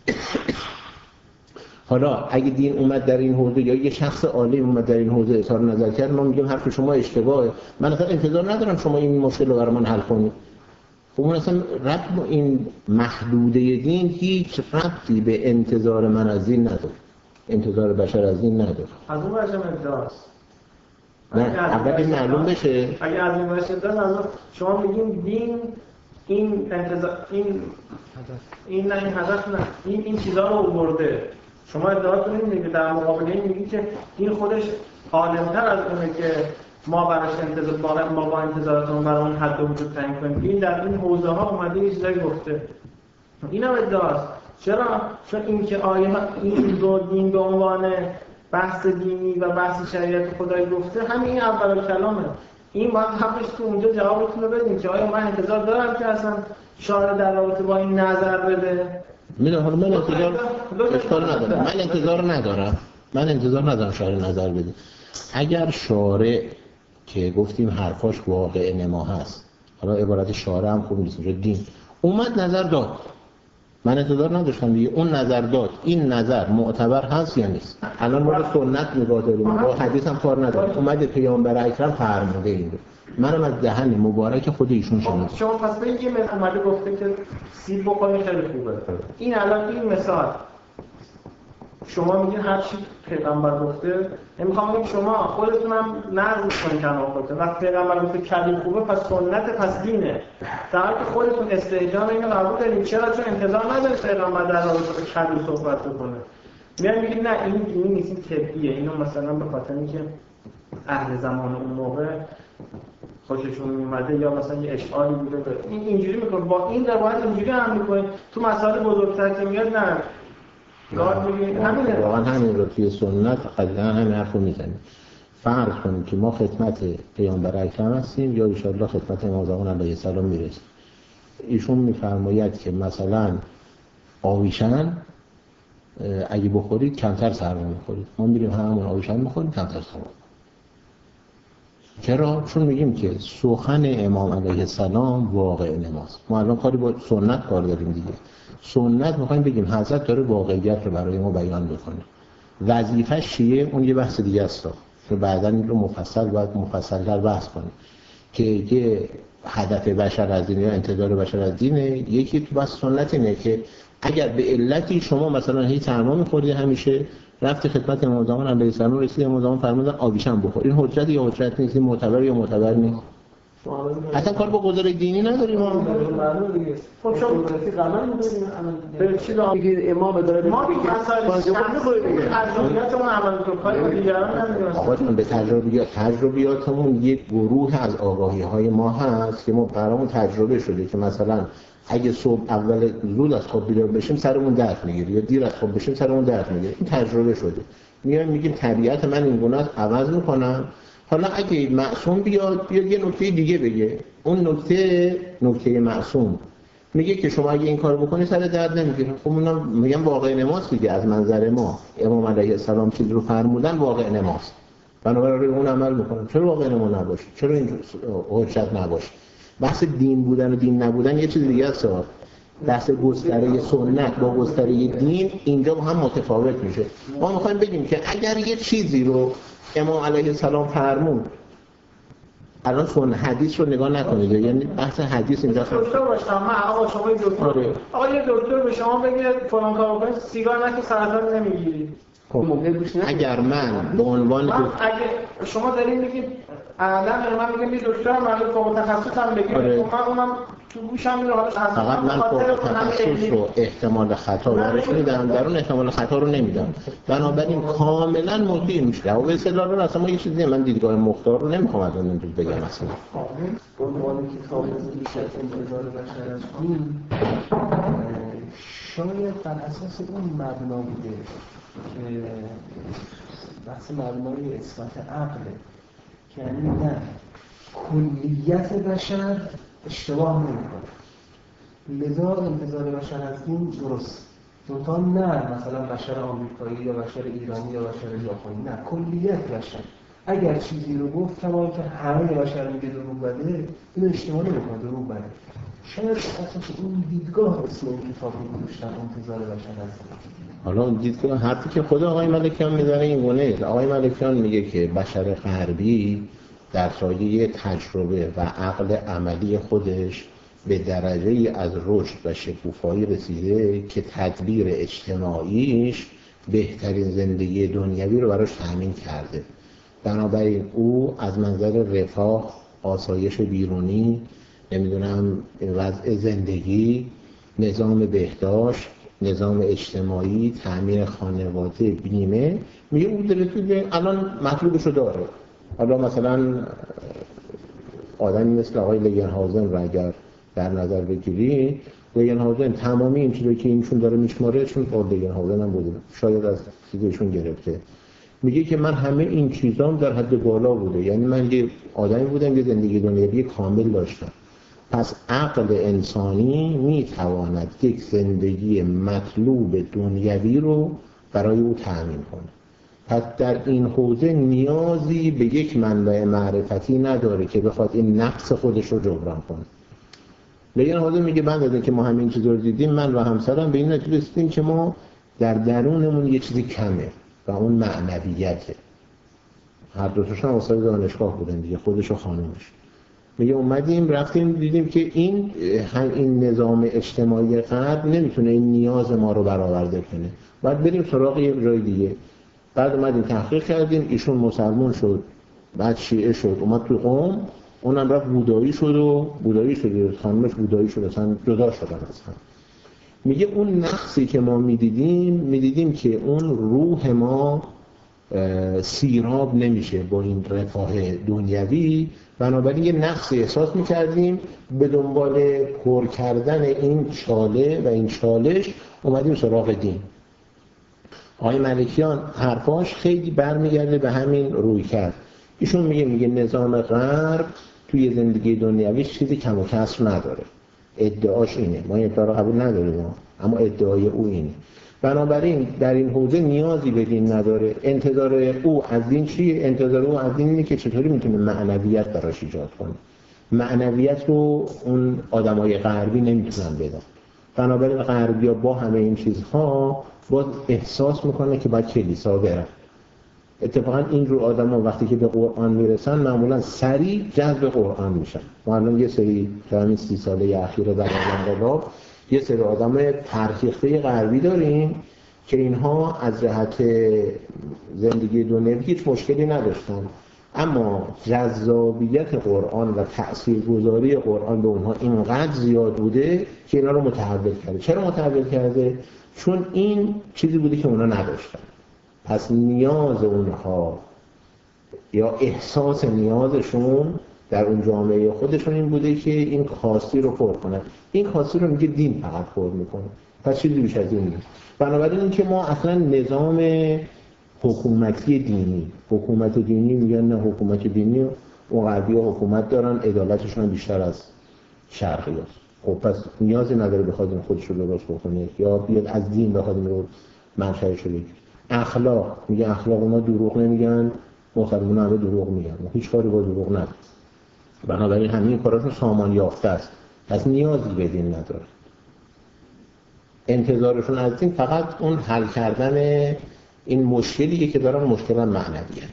حالا اگه دین اومد در این حوزه یا یه شخص عالم اومد در این حوزه اظهار نظر کرد، ما میگیم حرف شما اشتباهه، من اصلا انتظار ندارم شما این مشکل رو برای من حل کنید. خب اون اصلا ربط با این محدوده دین هیچ ربطی به انتظار من از دین نداره، انتظار بشر از دین نداره. از اون وجه ادعاست. نه اول این معلوم بشه. اگه از این وجه ادعاست شما میگین دین این انتظار این هدف نه این چیزا رو آورده. شما ادعاتون اینه که در مقابل این میگی که دین خودش عالم‌تر از اونه که ما براش ما با انتظاراتمون برای اون حد وجود تعیین کنیم. این در این حوزه ها اومده یه چیزایی گفته. اینم ادعاست. چرا؟ چون اینکه آیه این دو دین به عنوان بحث دینی و بحث شریعت خدایی گفته، همین اول کلامه. این باید حقش تو اونجا جوابتون رو بدین که آیا من انتظار دارم که اصلا شارع در رابطه با این نظر بده؟ میدونم حالا من انتظار ندارم شارع نظر بده. اگر شارع که گفتیم حرفاش واقع نما هست، حالا عبارت شارع هم خوب نیست، دین اومد نظر داد، من انتظار نداشتم دیگه، اون نظر داد، این نظر معتبر هست یا نیست؟ الان ما به سنت نگاه داریم، با حدیث هم کار نداریم. اومده پیامبر اکرم فرموده این رو، منم از دهن مبارک خود ایشون شنیدم. شما پس ببینید یه اومده گفته که سیب بخورید خیلی خوبه. این الان این مثال شما میگین هر چی پیغمبر گفته، نمیخوام بگم شما خودتون هم نقض کنید کلام خودتون. وقتی پیغمبر گفته کلی خوبه پس سنت پس دینه. در حالی که خودتون استهجان اینو قبول دارید. چرا؟ چون انتظار ندارید پیغمبر در رابطه با کلی صحبت بکنه. میگید نه این دینی نیست، این طبیعیه. اینو مثلا به خاطر اینکه اهل زمان اون موقع خوششون میومده یا مثلا یه اشعاری بوده این اینجوری میکنه، با این روایت اینجوری هم میکنه. تو مسائل بزرگتر که میاد نه گار میگه همینه. واقعا همین رو توی سنت قدیما همین حرفو میزنیم. فرض کنیم که ما خدمت پیامبر اکرم هستیم یا ان شاء الله خدمت امام زمان علیه السلام میرسیم. ایشون میفرماید که مثلا آویشن اگه بخورید کمتر سرما میخورید. ما میریم همون آویشن میخوریم کمتر سرما. چرا؟ چون میگیم که سخن امام علیه السلام واقع نماست. ما الان کاری با سنت کار داریم دیگه. سنت میخوایم بگیم حضرت داره واقعیت رو برای ما بیان میکنه. وظیفه چیه؟ اون یه بحث دیگه است که بعداً این رو مفصل‌تر بحث کنیم که یه هدف بشر از دین یا انتظار بشر از دینه. یکی تو بحث سنت اینه که اگر به علتی شما مثلا هی سرما می‌خوردی همیشه رفت خدمت امام زمان علیه السلام رسید، امام زمان فرمودن آویشن بخور. این حجت یا حجت نیست؟ این معتبر یا معتبر نیست؟ اصلا کار با گزاره دینی نداریم ما. خب شما گزارتی قمر می‌کنیم عمل چی رو میگه امام داره ما تو تجربیاتمون عمل می‌کنیم، کاری با دیگران نداریم. آقا جان به تجربیاتمون یک گروه از آگاهی‌های ما هست که ما برامون تجربه شده که مثلا اگه صبح اول زود از خواب بیدار بشیم سرمون درد میگیره یا دیر از خواب بشیم سرمون درد میگیره. این تجربه شده. میگیم طبیعت من این گونه است، عوض می‌کنم. حالا اگه معصوم بیاد یه نکته دیگه بگه، اون نکته معصوم میگه که شما اگه این کار بکنی سر درد نمیگیره. خب اونم میگم واقع نماست دیگه. از منظر ما امام علیه السلام چیز رو فرمودن واقع نماست، بنابراین اون عمل میکنن. چرا واقع نما نباشه؟ چرا این حجت نباشه؟ بحث دین بودن و دین نبودن یه چیز دیگه است. بحث گستره سنت با گستره دین اینجا با هم متفاوت میشه. ما میخوایم بگیم که اگر یه چیزی رو امام علیه السلام فرمود، الان سنت حدیث رو نگاه نکنید، یعنی بحث حدیث اینجا دکتر باشم من آقا شما دکتر آقا یه دکتر به شما بگه فلان کارو کنید سیگار نکشید سرطان نمیگیرید. خب اگر من به عنوان اگه شما دارین میگید الان من میگم یه دکتر من فوق تخصصم بگیرید من اونم تو گوشم میره حالا فقط من فوق تخصص رو احتمال خطا برش میدم، در اون احتمال خطا رو نمیدم. بنابراین کاملا مطیع میشه. و به اصطلاح رو اصلا ما یه چیزی من دیدگاه مختار رو نمیخوام از اون امروز بگم اصلا. عنوان کتاب بیشتر انتظار بشر از دین شاید بر اساس اون مبنا بوده که بحث مبنای اثبات عقله که یعنی نه کلیت بشر اشتباه نمی‌کنه، لذا انتظار بشر از دین درست. منتها نه مثلا بشر آمریکایی یا بشر ایرانی یا بشر ژاپنی، نه کلیت بشر اگر چیزی رو گفت کما که همه بشر میگه دروغ بده، این اشتباه نمی‌کنه دروغ بده. شاید اساس اون دیدگاه اسم این کتاب رو گذاشتن انتظار بشر از دین. حالا اون دیدگاه حرفی که خود آقای ملکیان میزنه این گونه است. آقای ملکیان میگه که بشر غربی در سایه تجربه و عقل عملی خودش به درجه‌ای از رشد و شکوفایی رسیده که تدبیر اجتماعیش بهترین زندگی دنیوی رو براش تامین کرده. بنابراین او از منظر رفاه، آسایش بیرونی، نمیدونم وضع زندگی، نظام بهداشت، نظام اجتماعی، تامین خانواده، بیمه، میگه اون درسته الان مطلوبش رو داره. حالا مثلا آدمی مثل آقای لگنهاوزن رو اگر در نظر بگیری، لگنهاوزن تمامی این چیزایی که اینشون داره میشماره چون لگنهاوزن هم بوده، شاید از چیزشون گرفته. میگه که من همه این چیزام در حد بالا بوده، یعنی من یه آدمی بودم که زندگی دنیوی کامل داشتم. پس عقل انسانی میتواند یک زندگی مطلوب دنیوی رو برای او تأمین کنه. پس در این حوزه نیازی به یک منبع معرفتی نداره که بخواد این نقص خودش رو جبران کنه. لیکن حاضر میگه بعد از اینکه ما همین چیزا رو دیدیم، من و همسرم به این نتیجه رسیدیم که ما در درونمون یه چیزی کمه و اون معنویته. هر دو تاشون استاد دانشگاه بودن دیگه، خودش و خانومش. میگه اومدیم رفتیم دیدیم که این نظام اجتماعی غرب نمیتونه این نیاز ما رو برآورده کنه، بعد بریم سراغ یه جای دیگه. بعد اومدیم تحقیق کردیم، ایشون مسلمان شد، بعد شیعه شد، اومد تو قم، اونم رفت بودایی شد، خانمش بودایی شد، اصلا جدا شدن اصلا. میگه اون نقصی که ما میدیدیم که اون روح ما سیراب نمیشه با این رفاه دنیوی، بنابراین یه نقص احساس میکردیم، به دنبال پر کردن این چاله و این چالش اومدیم سراغ دین. آقای ملکیان حرفاش خیلی برمیگرده به همین روی کرد. ایشون میگه نظام غرب توی زندگی دنیویش چیزی کم و کسر نداره. ادعاش اینه، ما این ادعا رو قبول نداریم، اما ادعای او اینه. بنابراین در این حوزه نیازی به دین نداره. انتظار او از دین چیه؟ انتظار او از دین اینه که چطوری میتونه معنویت براش ایجاد کنه. معنویت رو اون آدمای غربی نمیتونن بدن. بنابراین غربی‌ها با همه این چیزها باز احساس میکنه که باید کلیسا برن. اتفاقا این رو آدم‌ها وقتی که به قرآن میرسن معمولا سریع جذب قرآن میشن. ما الان یه سری همین 30 ساله اخیر در انقلاب یه سری آدم ترکیخته غربی داریم که اینها از جهت زندگی دنیوی هیچ مشکلی نداشتن، اما جذابیت قرآن و تأثیرگذاری قرآن به اونها اینقدر زیاد بوده که اینا رو متحول کرده. چرا متحول کرده؟ چون این چیزی بوده که اونا نداشتن. پس نیاز اونها یا احساس نیازشون در اون جامعه خودشون این بوده که این کاستی رو پر کنن. این کاستی رو میگه دین فقط پر میکنه، پس چیزی بیش از این نیست. بنابراین این که ما اصلا نظام حکومتی دینی، حکومت دینی میگن نه، حکومت دینی و غربی‌ها حکومت دارن، عدالتشون بیشتر از شرقی هست. خب پس نیازی نداره بخواد این خودش رو درست بکنه یا بیاد از دین بخواد این رو منشأش رو بگیره. اخلاق میگه اخلاق اونا دروغ نمیگن، مسلمان‌ها همه دروغ میگن، هیچ کاری با دروغ نداره. بنابراین همین کاراشون سامان یافته است، پس نیازی به دین نداره. انتظارشون از دین فقط اون حل کردن این مشکلیه که دارن، مشکل معنویت.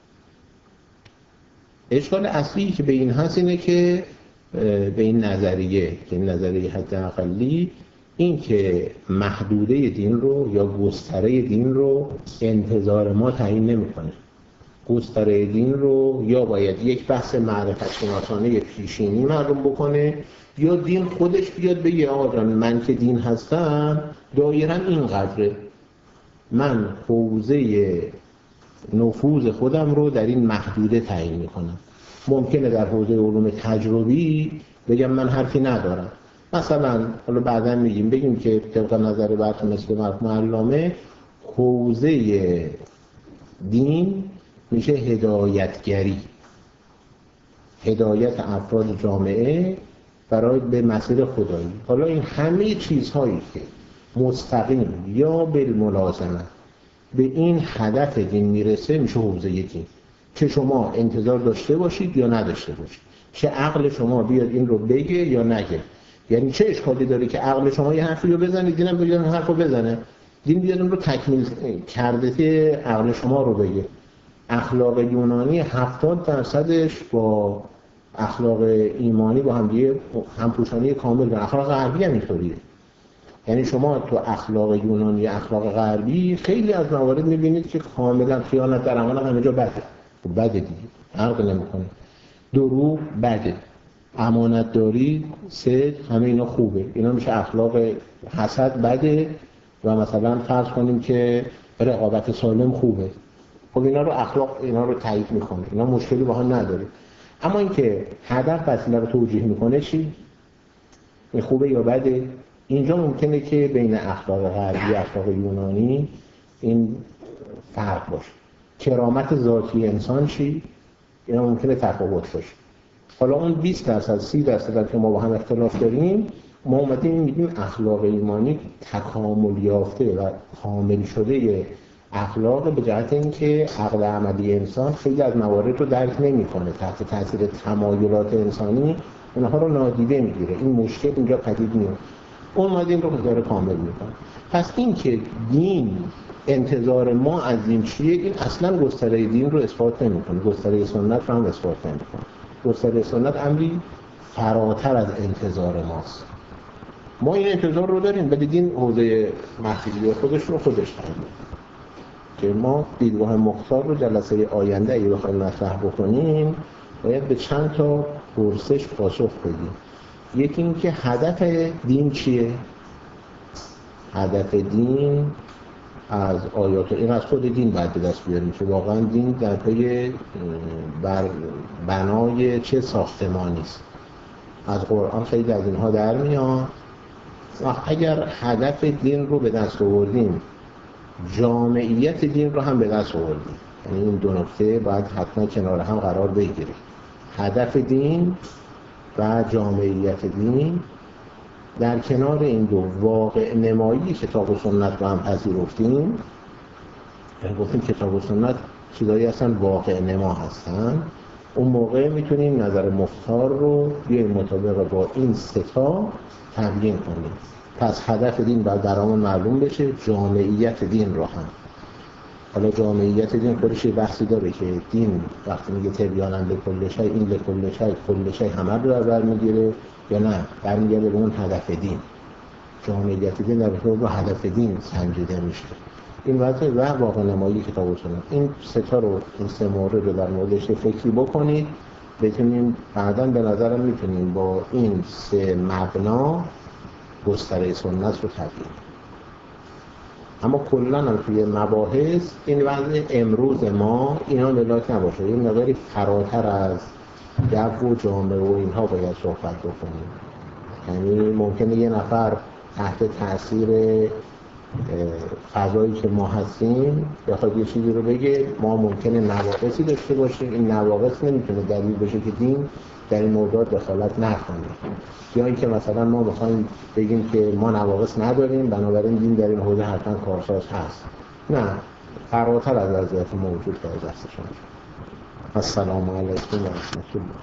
اشکال اصلی که به این هست اینه که به این نظریه حداقلی این که محدوده دین رو یا گستره دین رو انتظار ما تعیین نمی‌کنه. گستره دین رو یا باید یک بحث معرفت شناسانه پیشینی معلوم بکنه یا دین خودش بیاد بگه آقا جان من که دین هستم دایراً اینقدره، من حوزه نفوذ خودم رو در این محدوده تعیین میکنم. ممکنه در حوزه علوم تجربی بگم من حرفی ندارم، مثلا حالا بعدا بگیم که طبق نظر برخی مثل مرحوم علامه حوزه دین میشه هدایتگری، هدایت افراد جامعه برای به مسیر خدایی. حالا این همه چیزهایی که مستقیم یا بالملازمه به این هدف دین میرسه میشه حوزه دین، چه شما انتظار داشته باشید یا نداشته باشید، چه عقل شما بیاد این رو بگه یا نگه. یعنی چه اشکالی داره که عقل شما یه حرفی رو بزنه، دینم بیاد اون حرف رو بزنه، دین بیاد اون رو تکمیل کرده که عقل شما رو بگه. اخلاق یونانی 70% با اخلاق ایمانی با هم دیگه همپوشانی کامل دارن. اخلاق غربی هم اینطوریه. یعنی شما تو اخلاق یونانی اخلاق غربی خیلی از موارد می‌بینید که کاملا خیانت در عمل همه جا بده. بده دیگه، فرق نمی‌کنه. دروغ بده، امانتداری، صدق، همه اینا خوبه. اینا میشه اخلاق. حسد بده و مثلا فرض کنیم که رقابت سالم خوبه. خب اینا رو اخلاق اینا رو تایید میکنه، اینا مشکلی با هم نداره. اما اینکه هدف وسیله رو توجیه میکنه چی؟ خوبه یا بده؟ اینجا ممکنه که بین اخلاق غربی و اخلاق یونانی این فرق باشه. کرامت ذاتی انسان چی؟ اینا ممکنه تفاوت باشه. حالا اون 20% 30% که ما با هم اختلاف داریم، ما اومدیم میگیم اخلاق ایمانی تکامل یافته و کامل شده اخلاق، به جهت اینکه عقل عملی انسان خیلی از موارد رو درک نمی‌کنه، تحت تاثیر تمایلات انسانی اونها رو نادیده میگیره. این مشکل اینجا پدید میاد. اون اومدیم رو داره کامل میکنه. پس این که دین انتظار ما از دین چیه، این اصلا گستره دین رو اثبات نمی‌کنه، گستره سنت رو هم اثبات نمی‌کنه. گستره سنت امری فراتر از انتظار ماست. ما این انتظار رو داریم، ولی دین حوزه محدودی خودش رو خودش تعیین که ما دیدگاه مختار رو جلسه آینده اگه بخوایم مطرح بکنیم باید به چند تا پرسش پاسخ بدیم. یکی این که هدف دین چیه؟ هدف دین از آیات این از خود دین باید به دست بیاریم که واقعا دین در پای بر بنای چه ساختمانی است. از قرآن خیلی از اینها در میاد. اگر هدف دین رو به دست آوردیم، جامعیت دین رو هم به دست آوردیم. یعنی این دو نکته باید حتما کنار هم قرار بگیره. هدف دین و جامعیت دین در کنار این دو واقع نمایی کتاب و سنت رو هم پذیرفتیم. گفتیم کتاب و سنت چیزایی هستن واقع نما هستن. اون موقع میتونیم نظر مختار رو بیاییم مطابق با این سه تا تبیین کنیم. پس هدف دین باید برامون معلوم بشه، جامعیت دین رو هم. حالا جامعیت دین خودش یه بحثی داره که دین وقتی میگه تبیاناً لکل شیء، این لکل شیء کل شیء همه رو در بر میگیره یا نه برمیگرده به اون هدف دین. جامعیت دین در واقع با هدف دین سنجیده میشه. این وضع و واقع نمایی کتاب و سنت. این سه تا رو، این سه مورد رو در موردش فکری بکنید، بتونیم بعداً به نظرم میتونیم با این سه مبنا گستره سنت رو تبیین. اما کلاً هم توی مباحث این وضع امروز ما اینا ملاک نباشه، این مقداری فراتر از جو و جامعه و اینها باید صحبت بکنیم. یعنی ممکنه یه نفر تحت تاثیر فضایی که ما هستیم بخواد یه چیزی رو بگه، ما ممکنه نواقصی داشته باشیم، این نواقص نمیتونه دلیل بشه که دین در این موضوعات دخالت نکنه. یا اینکه مثلا ما میخوایم بگیم که ما نواقص نداریم بنابراین دین در این حوزه حتما کارساز هست. نه، فراتر از وضعیت موجود در دست شما. السلام علیکم و رحمت الله.